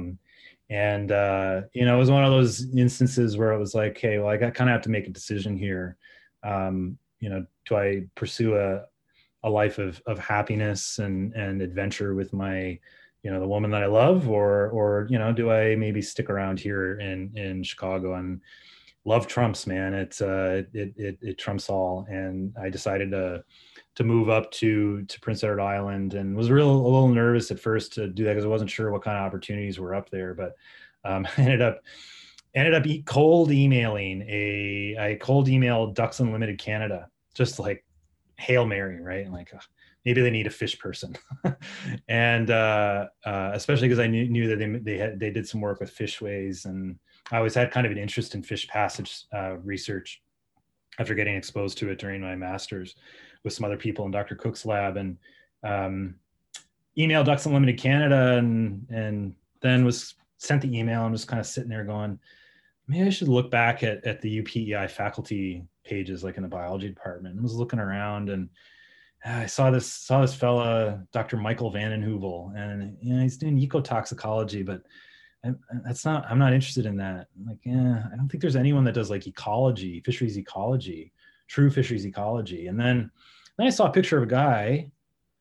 And it was one of those instances where it was like, hey, well, I kind of have to make a decision here. Do I pursue a life of happiness and adventure with my, the woman that I love, or do I maybe stick around here in Chicago? And love trumps, man. It trumps all. And I decided to move up to Prince Edward Island, and was a little nervous at first to do that because I wasn't sure what kind of opportunities were up there. But ended up cold emailing I cold emailed Ducks Unlimited Canada, just like Hail Mary, right? And like, maybe they need a fish person. And especially because I knew that they did some work with fishways, and I always had kind of an interest in fish passage research after getting exposed to it during my master's with some other people in Dr. Cook's lab, and emailed Ducks Unlimited Canada, and then was sent the email and was kind of sitting there going, maybe I should look back at the UPEI faculty pages, like in the biology department. And was looking around, and I saw this fella, Dr. Michael Vanden Heuvel, and he's doing ecotoxicology, but I'm not interested in that. I'm like, yeah, I don't think there's anyone that does like ecology, fisheries ecology, true fisheries ecology. And then I saw a picture of a guy,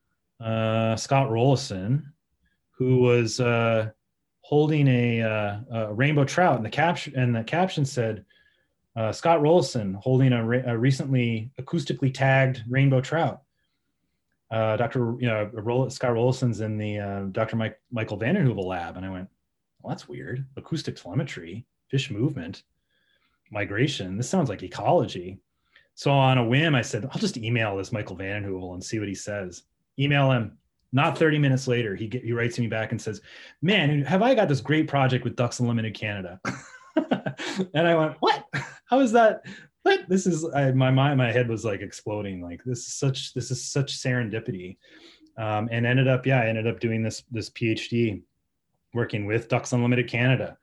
Scott Rollison, who was holding a rainbow trout, and the caption said, Scott Rollison holding a recently acoustically tagged rainbow trout. Scott Rollison's in the Dr. Michael Vanden Heuvel lab. And I went, well, that's weird. Acoustic telemetry, fish movement, migration. This sounds like ecology. So on a whim, I said, I'll just email this Michael Vanden Heuvel and see what he says. Email him. Not 30 minutes later, he writes me back and says, man, have I got this great project with Ducks Unlimited Canada? And I went, what? How is that? What? This is my head was like exploding. Like this is such serendipity. And ended up doing this PhD working with Ducks Unlimited Canada,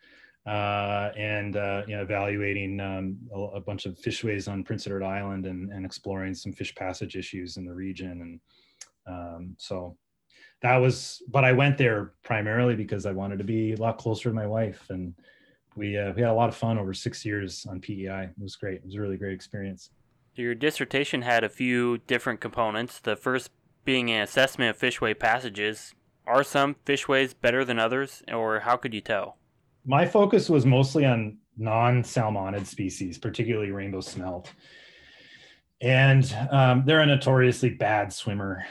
and evaluating a bunch of fishways on Prince Edward Island, and exploring some fish passage issues in the region. And so that was, but I went there primarily because I wanted to be a lot closer to my wife, and we had a lot of fun over 6 years on PEI. It was great. It was a really great experience. Your dissertation had a few different components. The first being an assessment of fishway passages. Are some fishways better than others, or how could you tell? My focus was mostly on non-salmonid species, particularly rainbow smelt. And they're a notoriously bad swimmer.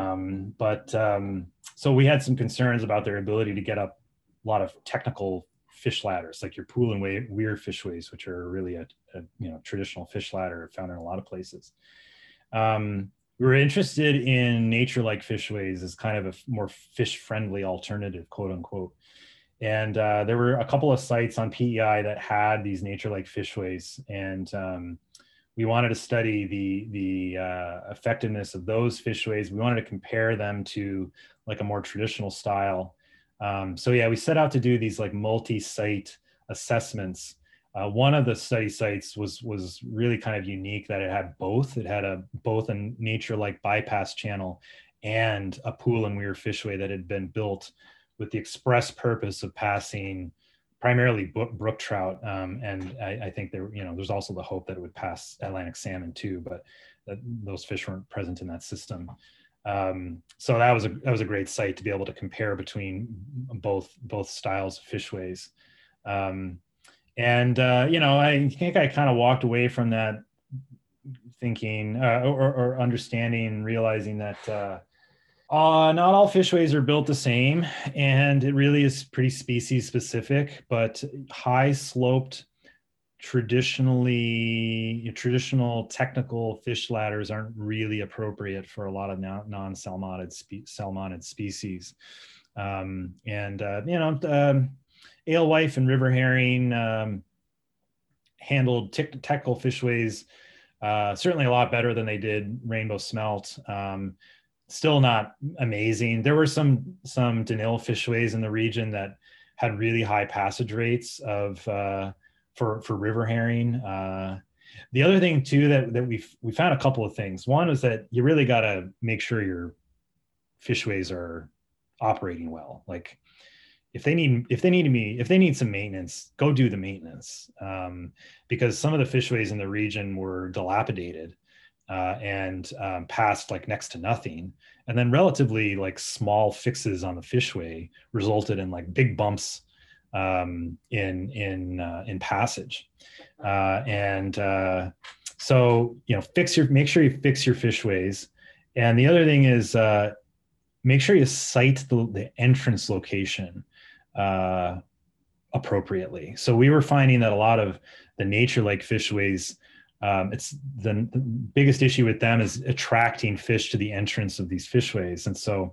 So we had some concerns about their ability to get up a lot of technical fish ladders, like your pool and weir fishways, which are really a traditional fish ladder found in a lot of places. We were interested in nature-like fishways as kind of a more fish-friendly alternative, quote unquote. And there were a couple of sites on PEI that had these nature-like fishways, and we wanted to study the effectiveness of those fishways. We wanted to compare them to like a more traditional style. So yeah, we set out to do these like multi-site assessments. One of the study sites was really kind of unique that it had both. It had both a nature-like bypass channel and a pool and weir fishway that had been built with the express purpose of passing primarily brook trout. And I think there's also the hope that it would pass Atlantic salmon too, but those fish weren't present in that system. So that was a great site to be able to compare between both styles of fishways. I think I kind of walked away from that thinking or understanding, realizing that not all fishways are built the same, and it really is pretty species specific, but high sloped traditional technical fish ladders aren't really appropriate for a lot of non-salmonid species. Alewife and river herring handled technical fishways certainly a lot better than they did rainbow smelt. Still not amazing. There were some Danil fishways in the region that had really high passage rates of for river herring. The other thing too that we found a couple of things. One was that you really got to make sure your fishways are operating well. Like if they need some maintenance, go do the maintenance, because some of the fishways in the region were dilapidated and passed like next to nothing, and then relatively like small fixes on the fishway resulted in like big bumps in passage, so make sure you fix your fishways. And the other thing is make sure you site the entrance location appropriately. So we were finding that a lot of the nature lake fishways, it's the biggest issue with them is attracting fish to the entrance of these fishways. And so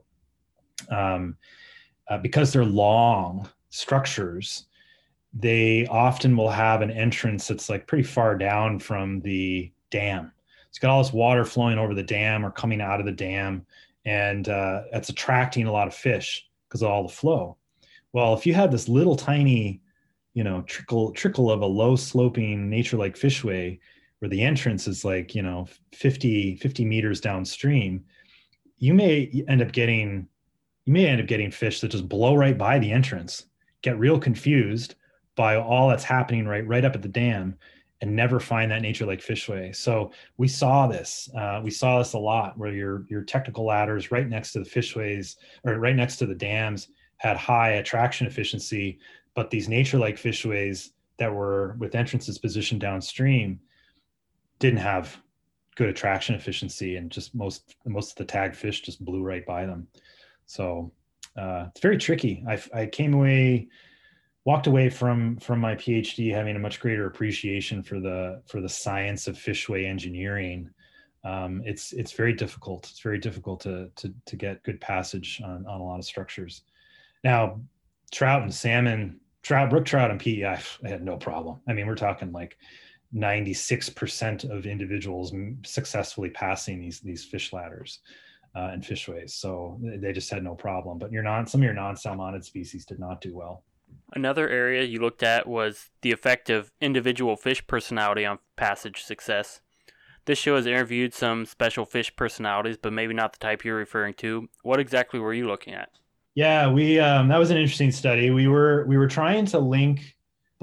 because they're long structures, they often will have an entrance that's like pretty far down from the dam. It's got all this water flowing over the dam or coming out of the dam, and it's attracting a lot of fish because of all the flow. Well, if you have this little tiny, trickle of a low sloping nature lake fishway where the entrance is like, 50 meters downstream, you may end up getting fish that just blow right by the entrance, get real confused by all that's happening right up at the dam, and never find that nature lake fishway. So we saw this a lot, where your technical ladders right next to the fishways or right next to the dams had high attraction efficiency, but these nature lake fishways that were with entrances positioned downstream didn't have good attraction efficiency, and just most of the tagged fish just blew right by them. So it's very tricky. I walked away from my PhD having a much greater appreciation for the science of fishway engineering. It's very difficult. It's very difficult to get good passage on a lot of structures. Now, trout and salmon, brook trout and PEI, I had no problem. I mean, we're talking like 96% of individuals successfully passing these fish ladders and fishways. So they just had no problem. But some of your non-salmonid species did not do well. Another area you looked at was the effect of individual fish personality on passage success. This show has interviewed some special fish personalities, but maybe not the type you're referring to. What exactly were you looking at? Yeah, we that was an interesting study. We were trying to link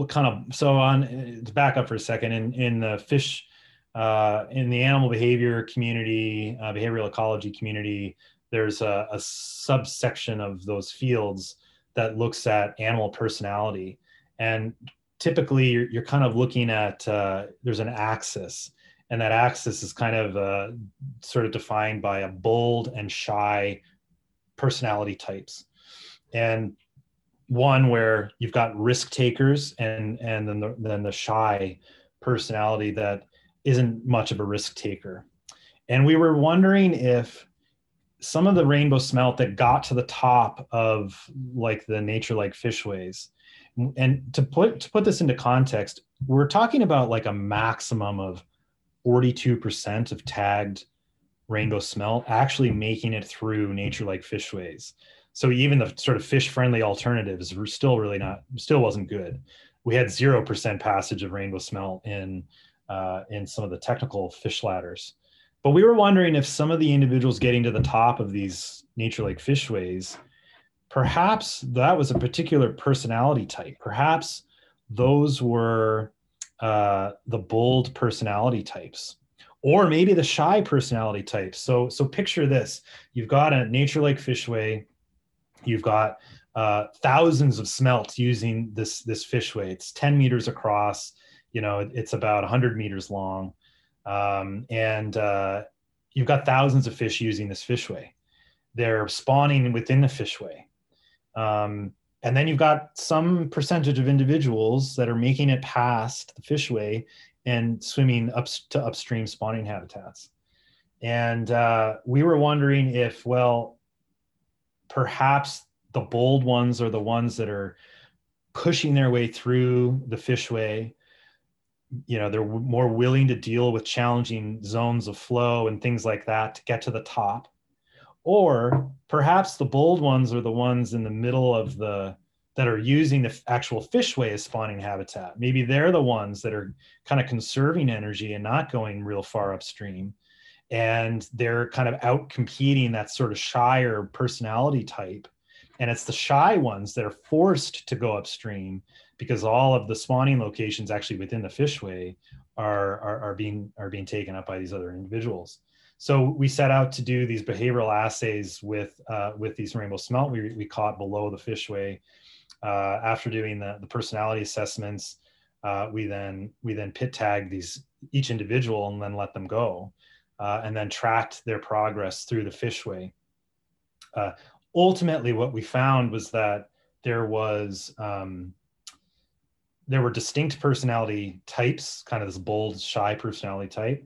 to back up for a second, in the fish in the animal behavior community, behavioral ecology community, there's a subsection of those fields that looks at animal personality. And typically you're kind of looking at, there's an axis, and that axis is kind of sort of defined by a bold and shy personality types. And one where you've got risk takers and then the shy personality that isn't much of a risk taker. And we were wondering if some of the rainbow smelt that got to the top of like the nature like fishways, and to put this into context, we're talking about like a maximum of 42% of tagged rainbow smelt actually making it through nature like fishways. So even the sort of fish friendly alternatives were still wasn't good. We had 0% passage of rainbow smelt in some of the technical fish ladders. But we were wondering if some of the individuals getting to the top of these nature lake fishways, perhaps that was a particular personality type. Perhaps those were the bold personality types, or maybe the shy personality types. So picture this: you've got a nature lake fishway, you've got thousands of smelt using this fishway. It's 10 meters across. It's about 100 meters long. And you've got thousands of fish using this fishway. They're spawning within the fishway. And then you've got some percentage of individuals that are making it past the fishway and swimming up to upstream spawning habitats. And we were wondering if, well, perhaps the bold ones are the ones that are pushing their way through the fishway. They're more willing to deal with challenging zones of flow and things like that to get to the top. Or perhaps the bold ones are the ones in the middle of that are using the actual fishway as spawning habitat. Maybe they're the ones that are kind of conserving energy and not going real far upstream. And they're kind of out competing that sort of shyer personality type. And it's the shy ones that are forced to go upstream because all of the spawning locations actually within the fishway are being taken up by these other individuals. So we set out to do these behavioral assays with these rainbow smelt we caught below the fishway. After doing the personality assessments, we then pit tagged each individual and then let them go, and then tracked their progress through the fishway. Ultimately, what we found was that there were distinct personality types, kind of this bold, shy personality type,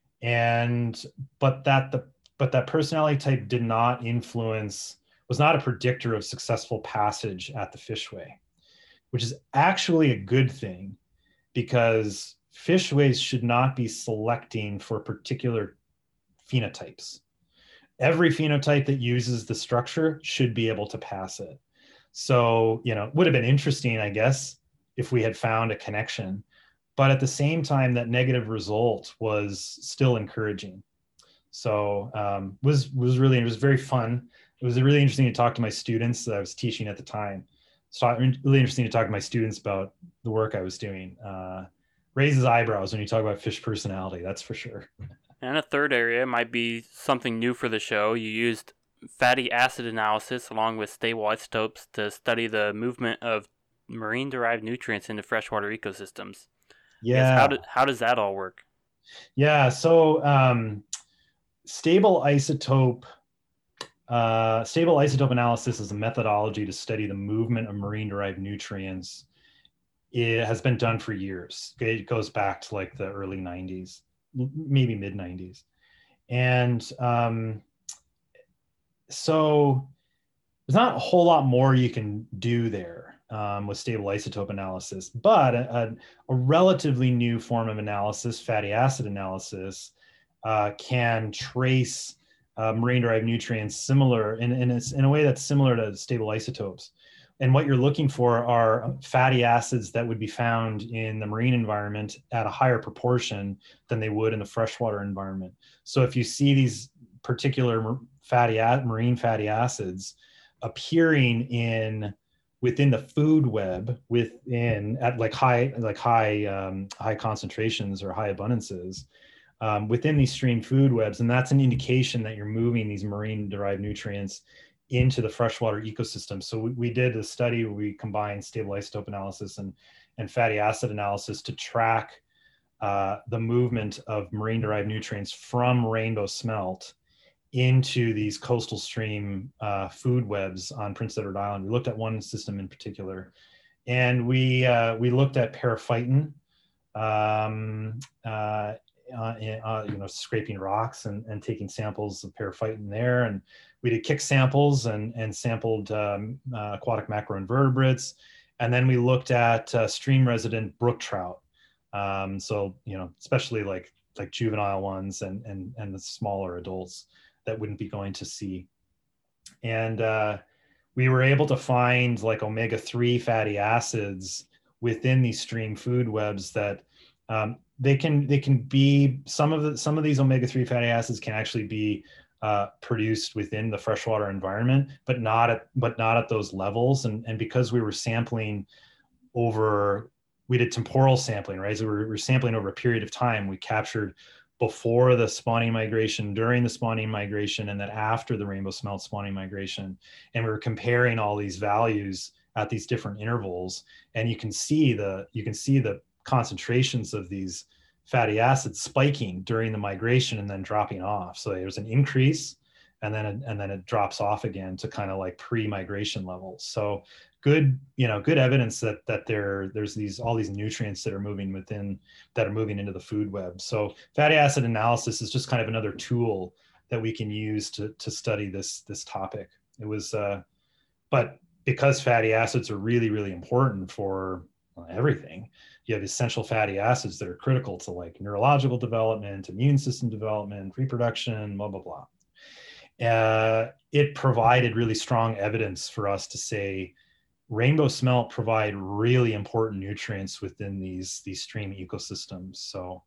but that personality type did not influence, was not a predictor of successful passage at the fishway, which is actually a good thing, because fishways should not be selecting for particular phenotypes. Every phenotype that uses the structure should be able to pass it. So, it would have been interesting, I guess, if we had found a connection. But at the same time, that negative result was still encouraging. So it was very fun. It was really interesting to talk to my students that I was teaching at the time. So really interesting to talk to my students about the work I was doing. Raises eyebrows when you talk about fish personality, that's for sure. And a third area might be something new for the show. You used fatty acid analysis along with stable isotopes to study the movement of marine-derived nutrients into freshwater ecosystems. Yeah. How does that all work? Yeah. So stable isotope analysis is a methodology to study the movement of marine-derived nutrients. It has been done for years. It goes back to like the early 90s, maybe mid 90s. And so there's not a whole lot more you can do there with stable isotope analysis, but a relatively new form of analysis, fatty acid analysis, can trace marine-derived nutrients similar, and it's in a way that's similar to stable isotopes. And what you're looking for are fatty acids that would be found in the marine environment at a higher proportion than they would in the freshwater environment. So if you see these particular marine fatty acids appearing within the food web, at high concentrations or high abundances, within these stream food webs, and that's an indication that you're moving these marine-derived nutrients into the freshwater ecosystem. So we did a study where we combined stable isotope analysis and fatty acid analysis to track the movement of marine-derived nutrients from rainbow smelt into these coastal stream food webs on Prince Edward Island. We looked at one system in particular, and we looked at periphyton, scraping rocks and taking samples of periphyton there. And we did kick samples and sampled aquatic macroinvertebrates. And then we looked at stream resident brook trout. So, especially like juvenile ones and the smaller adults that wouldn't be going to sea. And we were able to find like omega-3 fatty acids within these stream food webs that they can be, some of these omega-3 fatty acids can actually be produced within the freshwater environment, but not at those levels. And because we were sampling we did temporal sampling, right? So we're sampling over a period of time. We captured before the spawning migration, during the spawning migration, and then after the rainbow smelt spawning migration. And we were comparing all these values at these different intervals. And you can see the concentrations of these fatty acids spiking during the migration and then dropping off. So there's an increase and then it drops off again to kind of like pre-migration levels. So good evidence that there's all these nutrients that are moving into the food web. So fatty acid analysis is just kind of another tool that we can use to study this topic. It was, but because fatty acids are really, really important for everything, you have essential fatty acids that are critical to like neurological development, immune system development, reproduction, blah, blah, blah. It provided really strong evidence for us to say rainbow smelt provide really important nutrients within these stream ecosystems. So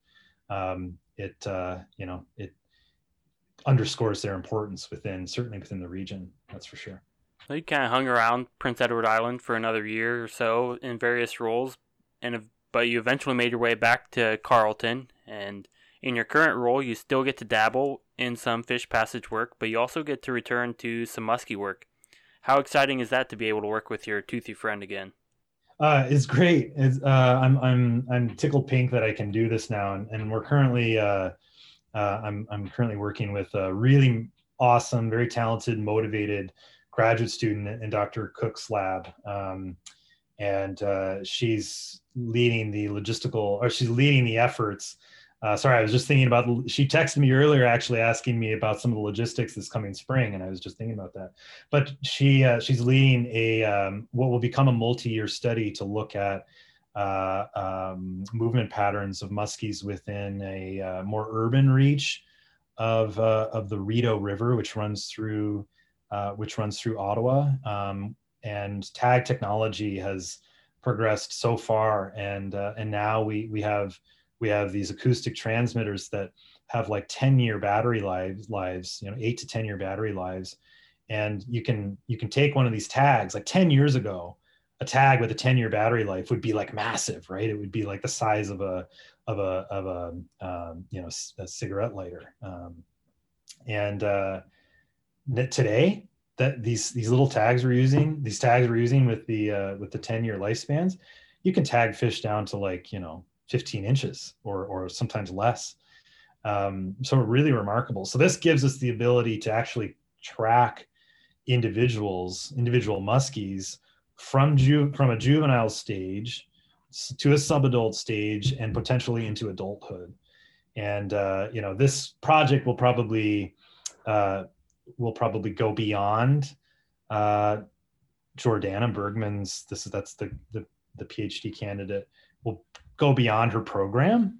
it underscores their importance certainly within the region. That's for sure. Well, you kind of hung around Prince Edward Island for another year or so in various roles, but you eventually made your way back to Carleton. And in your current role, you still get to dabble in some fish passage work, but you also get to return to some muskie work. How exciting is that to be able to work with your toothy friend again? It's great. I'm tickled pink that I can do this now, and we're currently I'm currently working with a really awesome, very talented, motivated graduate student in Dr. Cook's lab, and she's leading the efforts. Sorry, I was just thinking about, she texted me earlier actually asking me about some of the logistics this coming spring, and I was just thinking about that. But she's leading what will become a multi-year study to look at movement patterns of muskies within a more urban reach of the Rideau River, which runs through Ottawa. And tag technology has progressed so far, and now we have these acoustic transmitters that have like 10-year battery lives, 8 to 10-year battery lives. And you can take one of these tags. Like 10 years ago, a tag with a 10-year battery life would be like massive, right? It would be like the size of a cigarette lighter. Today, that these little tags we're using, with the 10-year lifespans, you can tag fish down to like 15 inches or sometimes less. So really remarkable. So this gives us the ability to actually track individual muskies from a juvenile stage to a subadult stage and potentially into adulthood. And this project will probably go beyond Jordana Bergman's. That's the PhD candidate, will go beyond her program,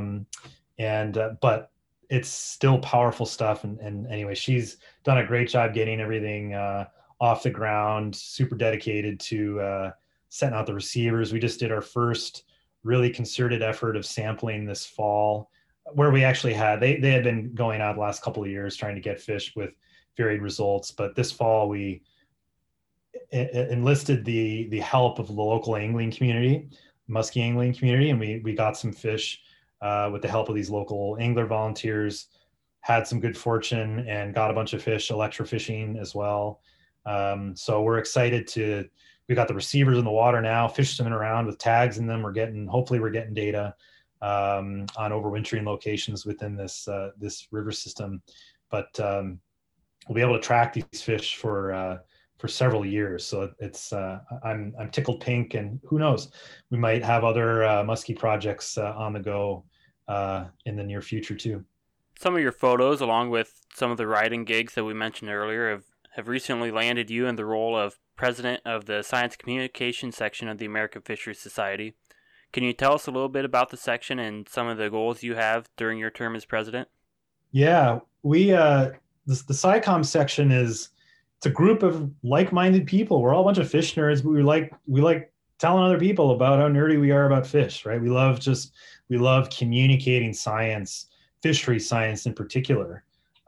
but it's still powerful stuff. And anyway, she's done a great job getting everything off the ground, super dedicated to setting out the receivers. We just did our first really concerted effort of sampling this fall, where we actually had, they had been going out the last couple of years trying to get fish with varied results. But this fall, we enlisted the help of the local angling community, muskie angling community, and we got some fish with the help of these local angler volunteers, had some good fortune and got a bunch of fish electrofishing as well. So we're excited we got the receivers in the water now, fish swimming around with tags in them. Hopefully we're getting data on overwintering locations within this river system. But we'll be able to track these fish for several years. So it's I'm tickled pink, and who knows, we might have other muskie projects on the go in the near future too. Some of your photos, along with some of the writing gigs that we mentioned earlier, have recently landed you in the role of president of the Science Communication section of the American Fisheries Society. Can you tell us a little bit about the section and some of the goals you have during your term as president? Yeah, we the SciComm section it's a group of like-minded people. We're all a bunch of fish nerds, but we like telling other people about how nerdy we are about fish, right? We love communicating science, fishery science in particular,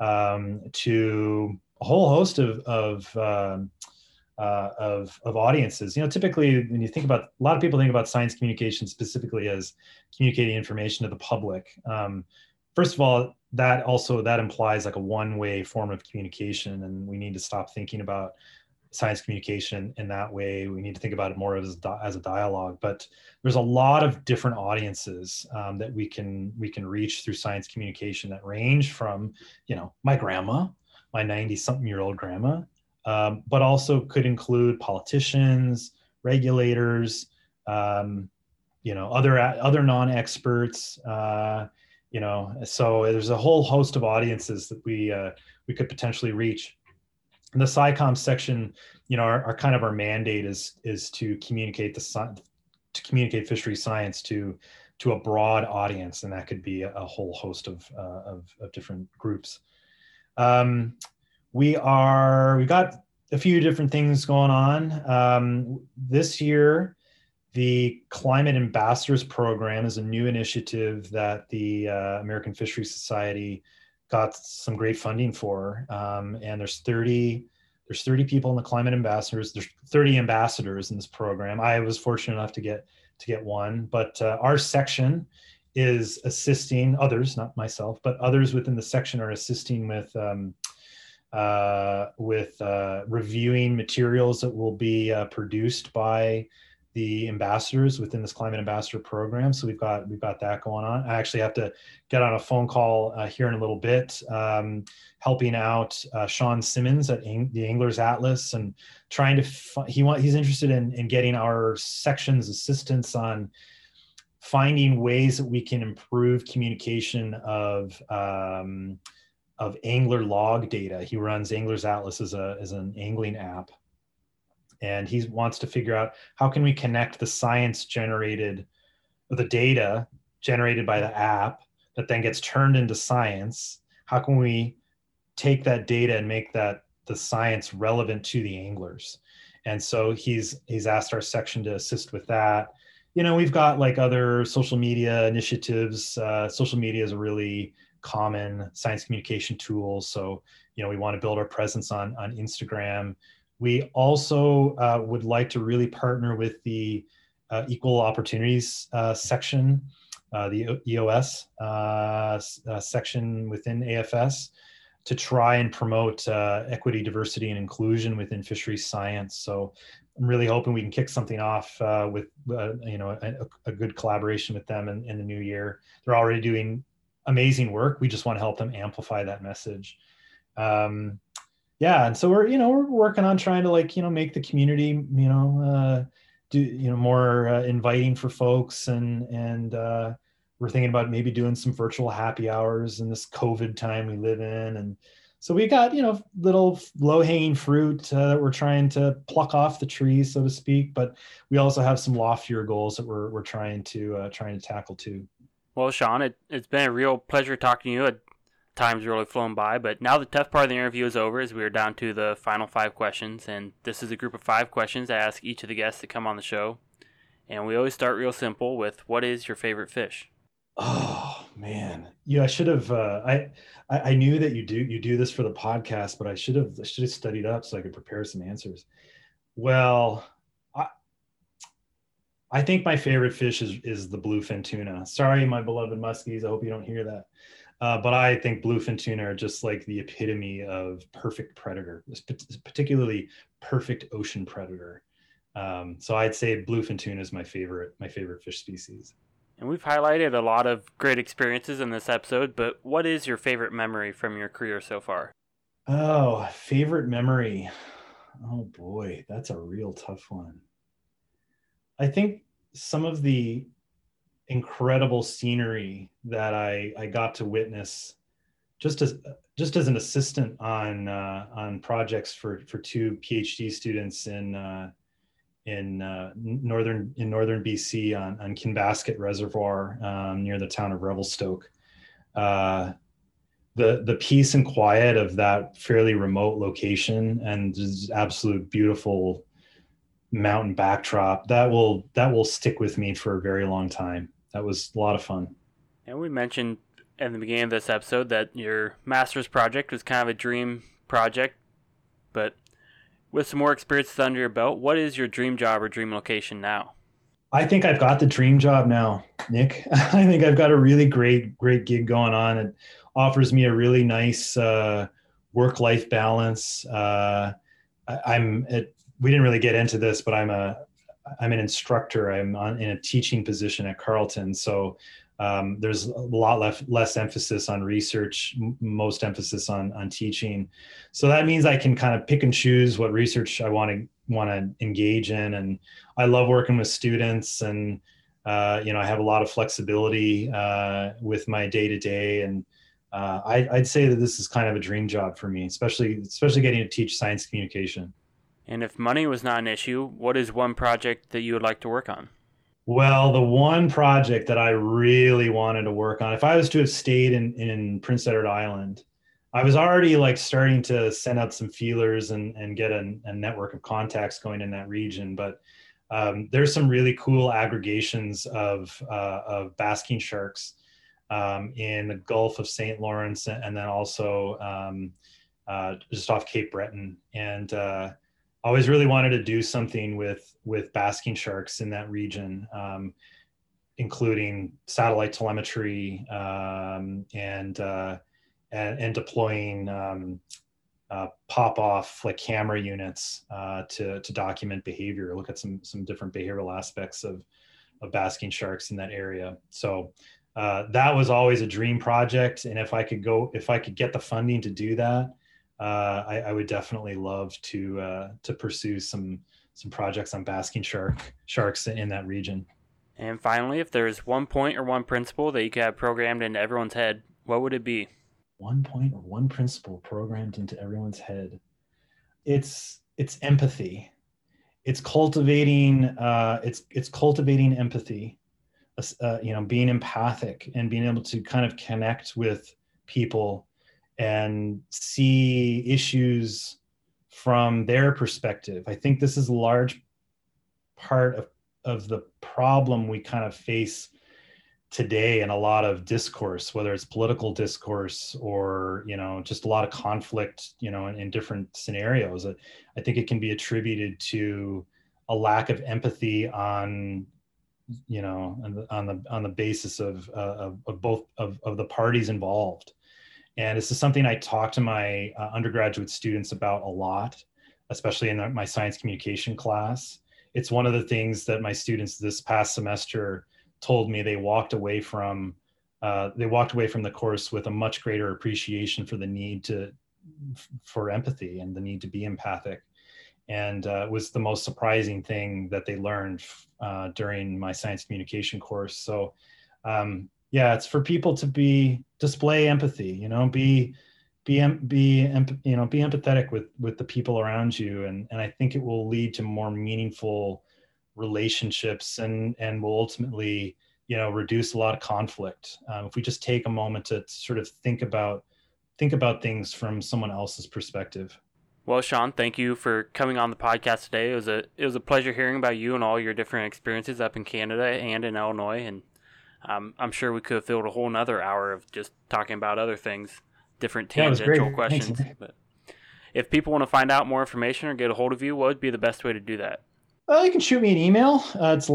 to a whole host of audiences. Typically when you think about, a lot of people think about science communication specifically as communicating information to the public. First of all, that implies like a one-way form of communication, and we need to stop thinking about science communication in that way. We need to think about it more as a dialogue. But there's a lot of different audiences that we can reach through science communication that range from, my grandma, my 90-something-year-old grandma, but also could include politicians, regulators, other non-experts, so there's a whole host of audiences that we could potentially reach. And the SciComm section, our kind of our mandate is to communicate fishery science to a broad audience, and that could be a whole host of different groups. We've got a few different things going on. This year, the Climate Ambassadors Program is a new initiative that the American Fisheries Society got some great funding for. And there's 30 people in the Climate Ambassadors. There's 30 ambassadors in this program. I was fortunate enough to get one, but our section is assisting others, not myself, but others within the section are assisting with reviewing materials that will be produced by the ambassadors within this Climate Ambassador Program. So we've got that going on. I actually have to get on a phone call here in a little bit, helping out Sean Simmons at the Anglers Atlas, and trying to he's interested in getting our section's assistance on finding ways that we can improve communication of angler log data. He runs Anglers Atlas as an angling app. And he wants to figure out how can we connect the the data generated by the app that then gets turned into science. How can we take that data and make the science relevant to the anglers? And so he's asked our section to assist with that. We've got like other social media initiatives. Social media is a really common science communication tool. So, we want to build our presence on Instagram. We also would like to really partner with the Equal Opportunities section, the EOS section within AFS, to try and promote equity, diversity, and inclusion within fisheries science. So I'm really hoping we can kick something off with a good collaboration with them in the new year. They're already doing amazing work. We just want to help them amplify that message. And so we're working on trying to make the community more inviting for folks, and we're thinking about maybe doing some virtual happy hours in this COVID time we live in. And so we got little low-hanging fruit that we're trying to pluck off the tree, so to speak, but we also have some loftier goals that we're trying to tackle too. Well, Sean, it's been a real pleasure talking to you. Time's really flown by, but now the tough part of the interview is over, as we are down to the final 5 questions, and this is a group of 5 questions I ask each of the guests that come on the show, and we always start real simple with, what is your favorite fish? Oh man, I should have. I knew that you do this for the podcast, but I should have studied up so I could prepare some answers. Well, I think my favorite fish is the bluefin tuna. Sorry, my beloved muskies. I hope you don't hear that. But I think bluefin tuna are just like the epitome of perfect predator, particularly perfect ocean predator. So I'd say bluefin tuna is my favorite fish species. And we've highlighted a lot of great experiences in this episode, but what is your favorite memory from your career so far? Oh, favorite memory. Oh boy, that's a real tough one. I think some of the incredible scenery that I got to witness just as an assistant on projects for 2 PhD students in northern BC on Kinbasket Reservoir near the town of Revelstoke. The peace and quiet of that fairly remote location and just absolute beautiful mountain backdrop that will stick with me for a very long time. That was a lot of fun. And we mentioned at the beginning of this episode that your master's project was kind of a dream project, but with some more experience under your belt, what is your dream job or dream location now? I think I've got the dream job now, Nick. I think I've got a really great gig going on. It offers me a really nice work-life balance. We didn't really get into this, but I'm an instructor. I'm in a teaching position at Carleton. So there's a lot less emphasis on research, most emphasis on teaching. So that means I can kind of pick and choose what research I want to to engage in. And I love working with students, and I have a lot of flexibility with my day to day. And I'd say that this is kind of a dream job for me, especially getting to teach science communication. And if money was not an issue, what is one project that you would like to work on? Well, the one project that I really wanted to work on, if I was to have stayed in Prince Edward Island, I was already like starting to send out some feelers and get a network of contacts going in that region. But there's some really cool aggregations of basking sharks in the Gulf of St. Lawrence, and then also just off Cape Breton. And always really wanted to do something with basking sharks in that region, including satellite telemetry and deploying pop-off like camera units to document behavior, look at some different behavioral aspects of basking sharks in that area. So that was always a dream project, and if I could get the funding to do that, I would definitely love to pursue some projects on basking sharks in that region. And finally, if there's one point or one principle that you could have programmed into everyone's head, what would it be? One point or one principle programmed into everyone's head. It's empathy. It's cultivating empathy. Being empathic and being able to kind of connect with people and see issues from their perspective. I think this is a large part of the problem we kind of face today in a lot of discourse, whether it's political discourse or, just a lot of conflict, in different scenarios. I think it can be attributed to a lack of empathy on the basis of both of the parties involved. And this is something I talk to my undergraduate students about a lot, especially in my science communication class. It's one of the things that my students this past semester told me they walked away from the course with a much greater appreciation for the need for empathy and the need to be empathic. And was the most surprising thing that they learned during my science communication course. So it's for people to display empathy, be empathetic with the people around you. And I think it will lead to more meaningful relationships and will ultimately, reduce a lot of conflict. If we just take a moment to sort of think about things from someone else's perspective. Well, Sean, thank you for coming on the podcast today. It was a pleasure hearing about you and all your different experiences up in Canada and in Illinois. And I'm sure we could have filled a whole nother hour of just talking about other things, different tangential questions. Thanks. But if people want to find out more information or get a hold of you, what would be the best way to do that? You can shoot me an email. It's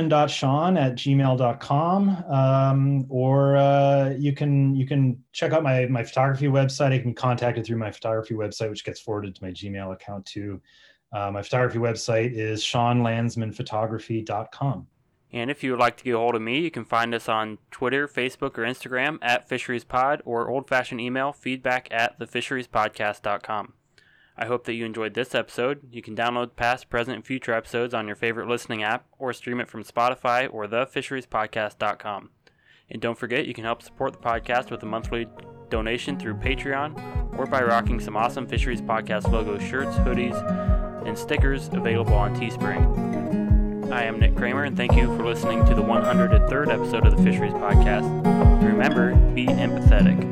landsman.sean@gmail.com. Or you can check out my photography website. I can contact it through my photography website, which gets forwarded to my Gmail account too. My photography website is seanlandsmanphotography.com. And if you would like to get a hold of me, you can find us on Twitter, Facebook, or Instagram @FisheриesPod, or old-fashioned email feedback@thefisheriespodcast.com. I hope that you enjoyed this episode. You can download past, present, and future episodes on your favorite listening app or stream it from Spotify or thefisheriespodcast.com. And don't forget, you can help support the podcast with a monthly donation through Patreon or by rocking some awesome Fisheries Podcast logo shirts, hoodies, and stickers available on Teespring. I am Nick Kramer, and thank you for listening to the 103rd episode of the Fisheries Podcast. Remember, be empathetic.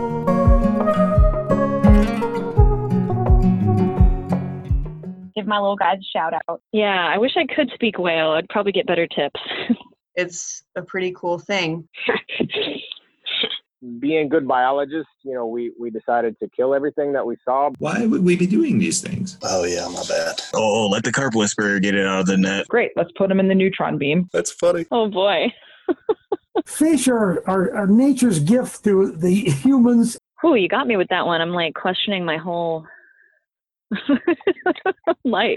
Give my little guys a shout out. Yeah, I wish I could speak whale. I'd probably get better tips. It's a pretty cool thing. Being good biologists, we decided to kill everything that we saw. Why would we be doing these things? Oh, yeah, my bad. Oh, let the carp whisperer get it out of the net. Great, let's put him in the neutron beam. That's funny. Oh, boy. Fish are nature's gift to the humans. Ooh, you got me with that one. I'm like questioning my whole life.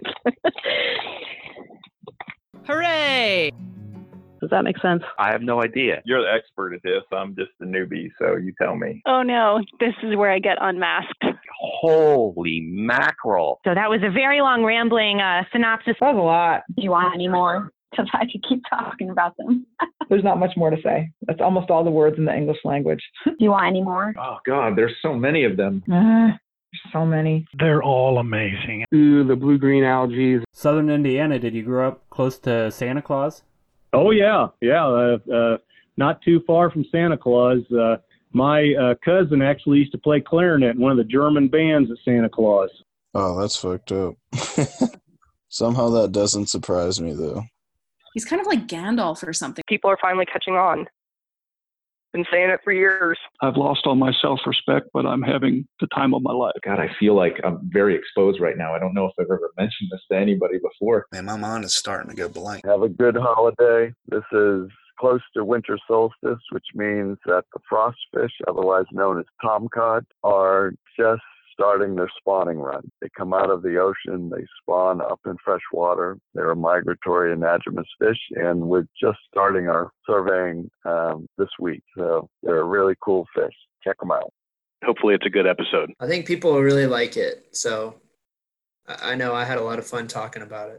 Hooray! Does that make sense? I have no idea. You're the expert at this. I'm just a newbie, so you tell me. Oh no, this is where I get unmasked. Holy mackerel. So that was a very long, rambling synopsis. That was a lot. Do you want any more? Because I could keep talking about them. There's not much more to say. That's almost all the words in the English language. Do you want any more? Oh, God, there's so many of them. There's so many. They're all amazing. Ooh, the blue-green algae. Southern Indiana, did you grow up close to Santa Claus? Oh, yeah. Not too far from Santa Claus. My cousin actually used to play clarinet in one of the German bands at Santa Claus. Oh, that's fucked up. Somehow that doesn't surprise me, though. He's kind of like Gandalf or something. People are finally catching on. Been saying it for years. I've lost all my self-respect, but I'm having the time of my life. God, I feel like I'm very exposed right now. I don't know if I've ever mentioned this to anybody before. Man, my mind is starting to go blank. Have a good holiday. This is close to winter solstice, which means that the frost fish, otherwise known as tomcod, are just starting their spawning run. They come out of the ocean, they spawn up in fresh water. They're a migratory anadromous fish, and we're just starting our surveying this week. So they're a really cool fish. Check them out. Hopefully it's a good episode. I think people will really like it. So I know I had a lot of fun talking about it.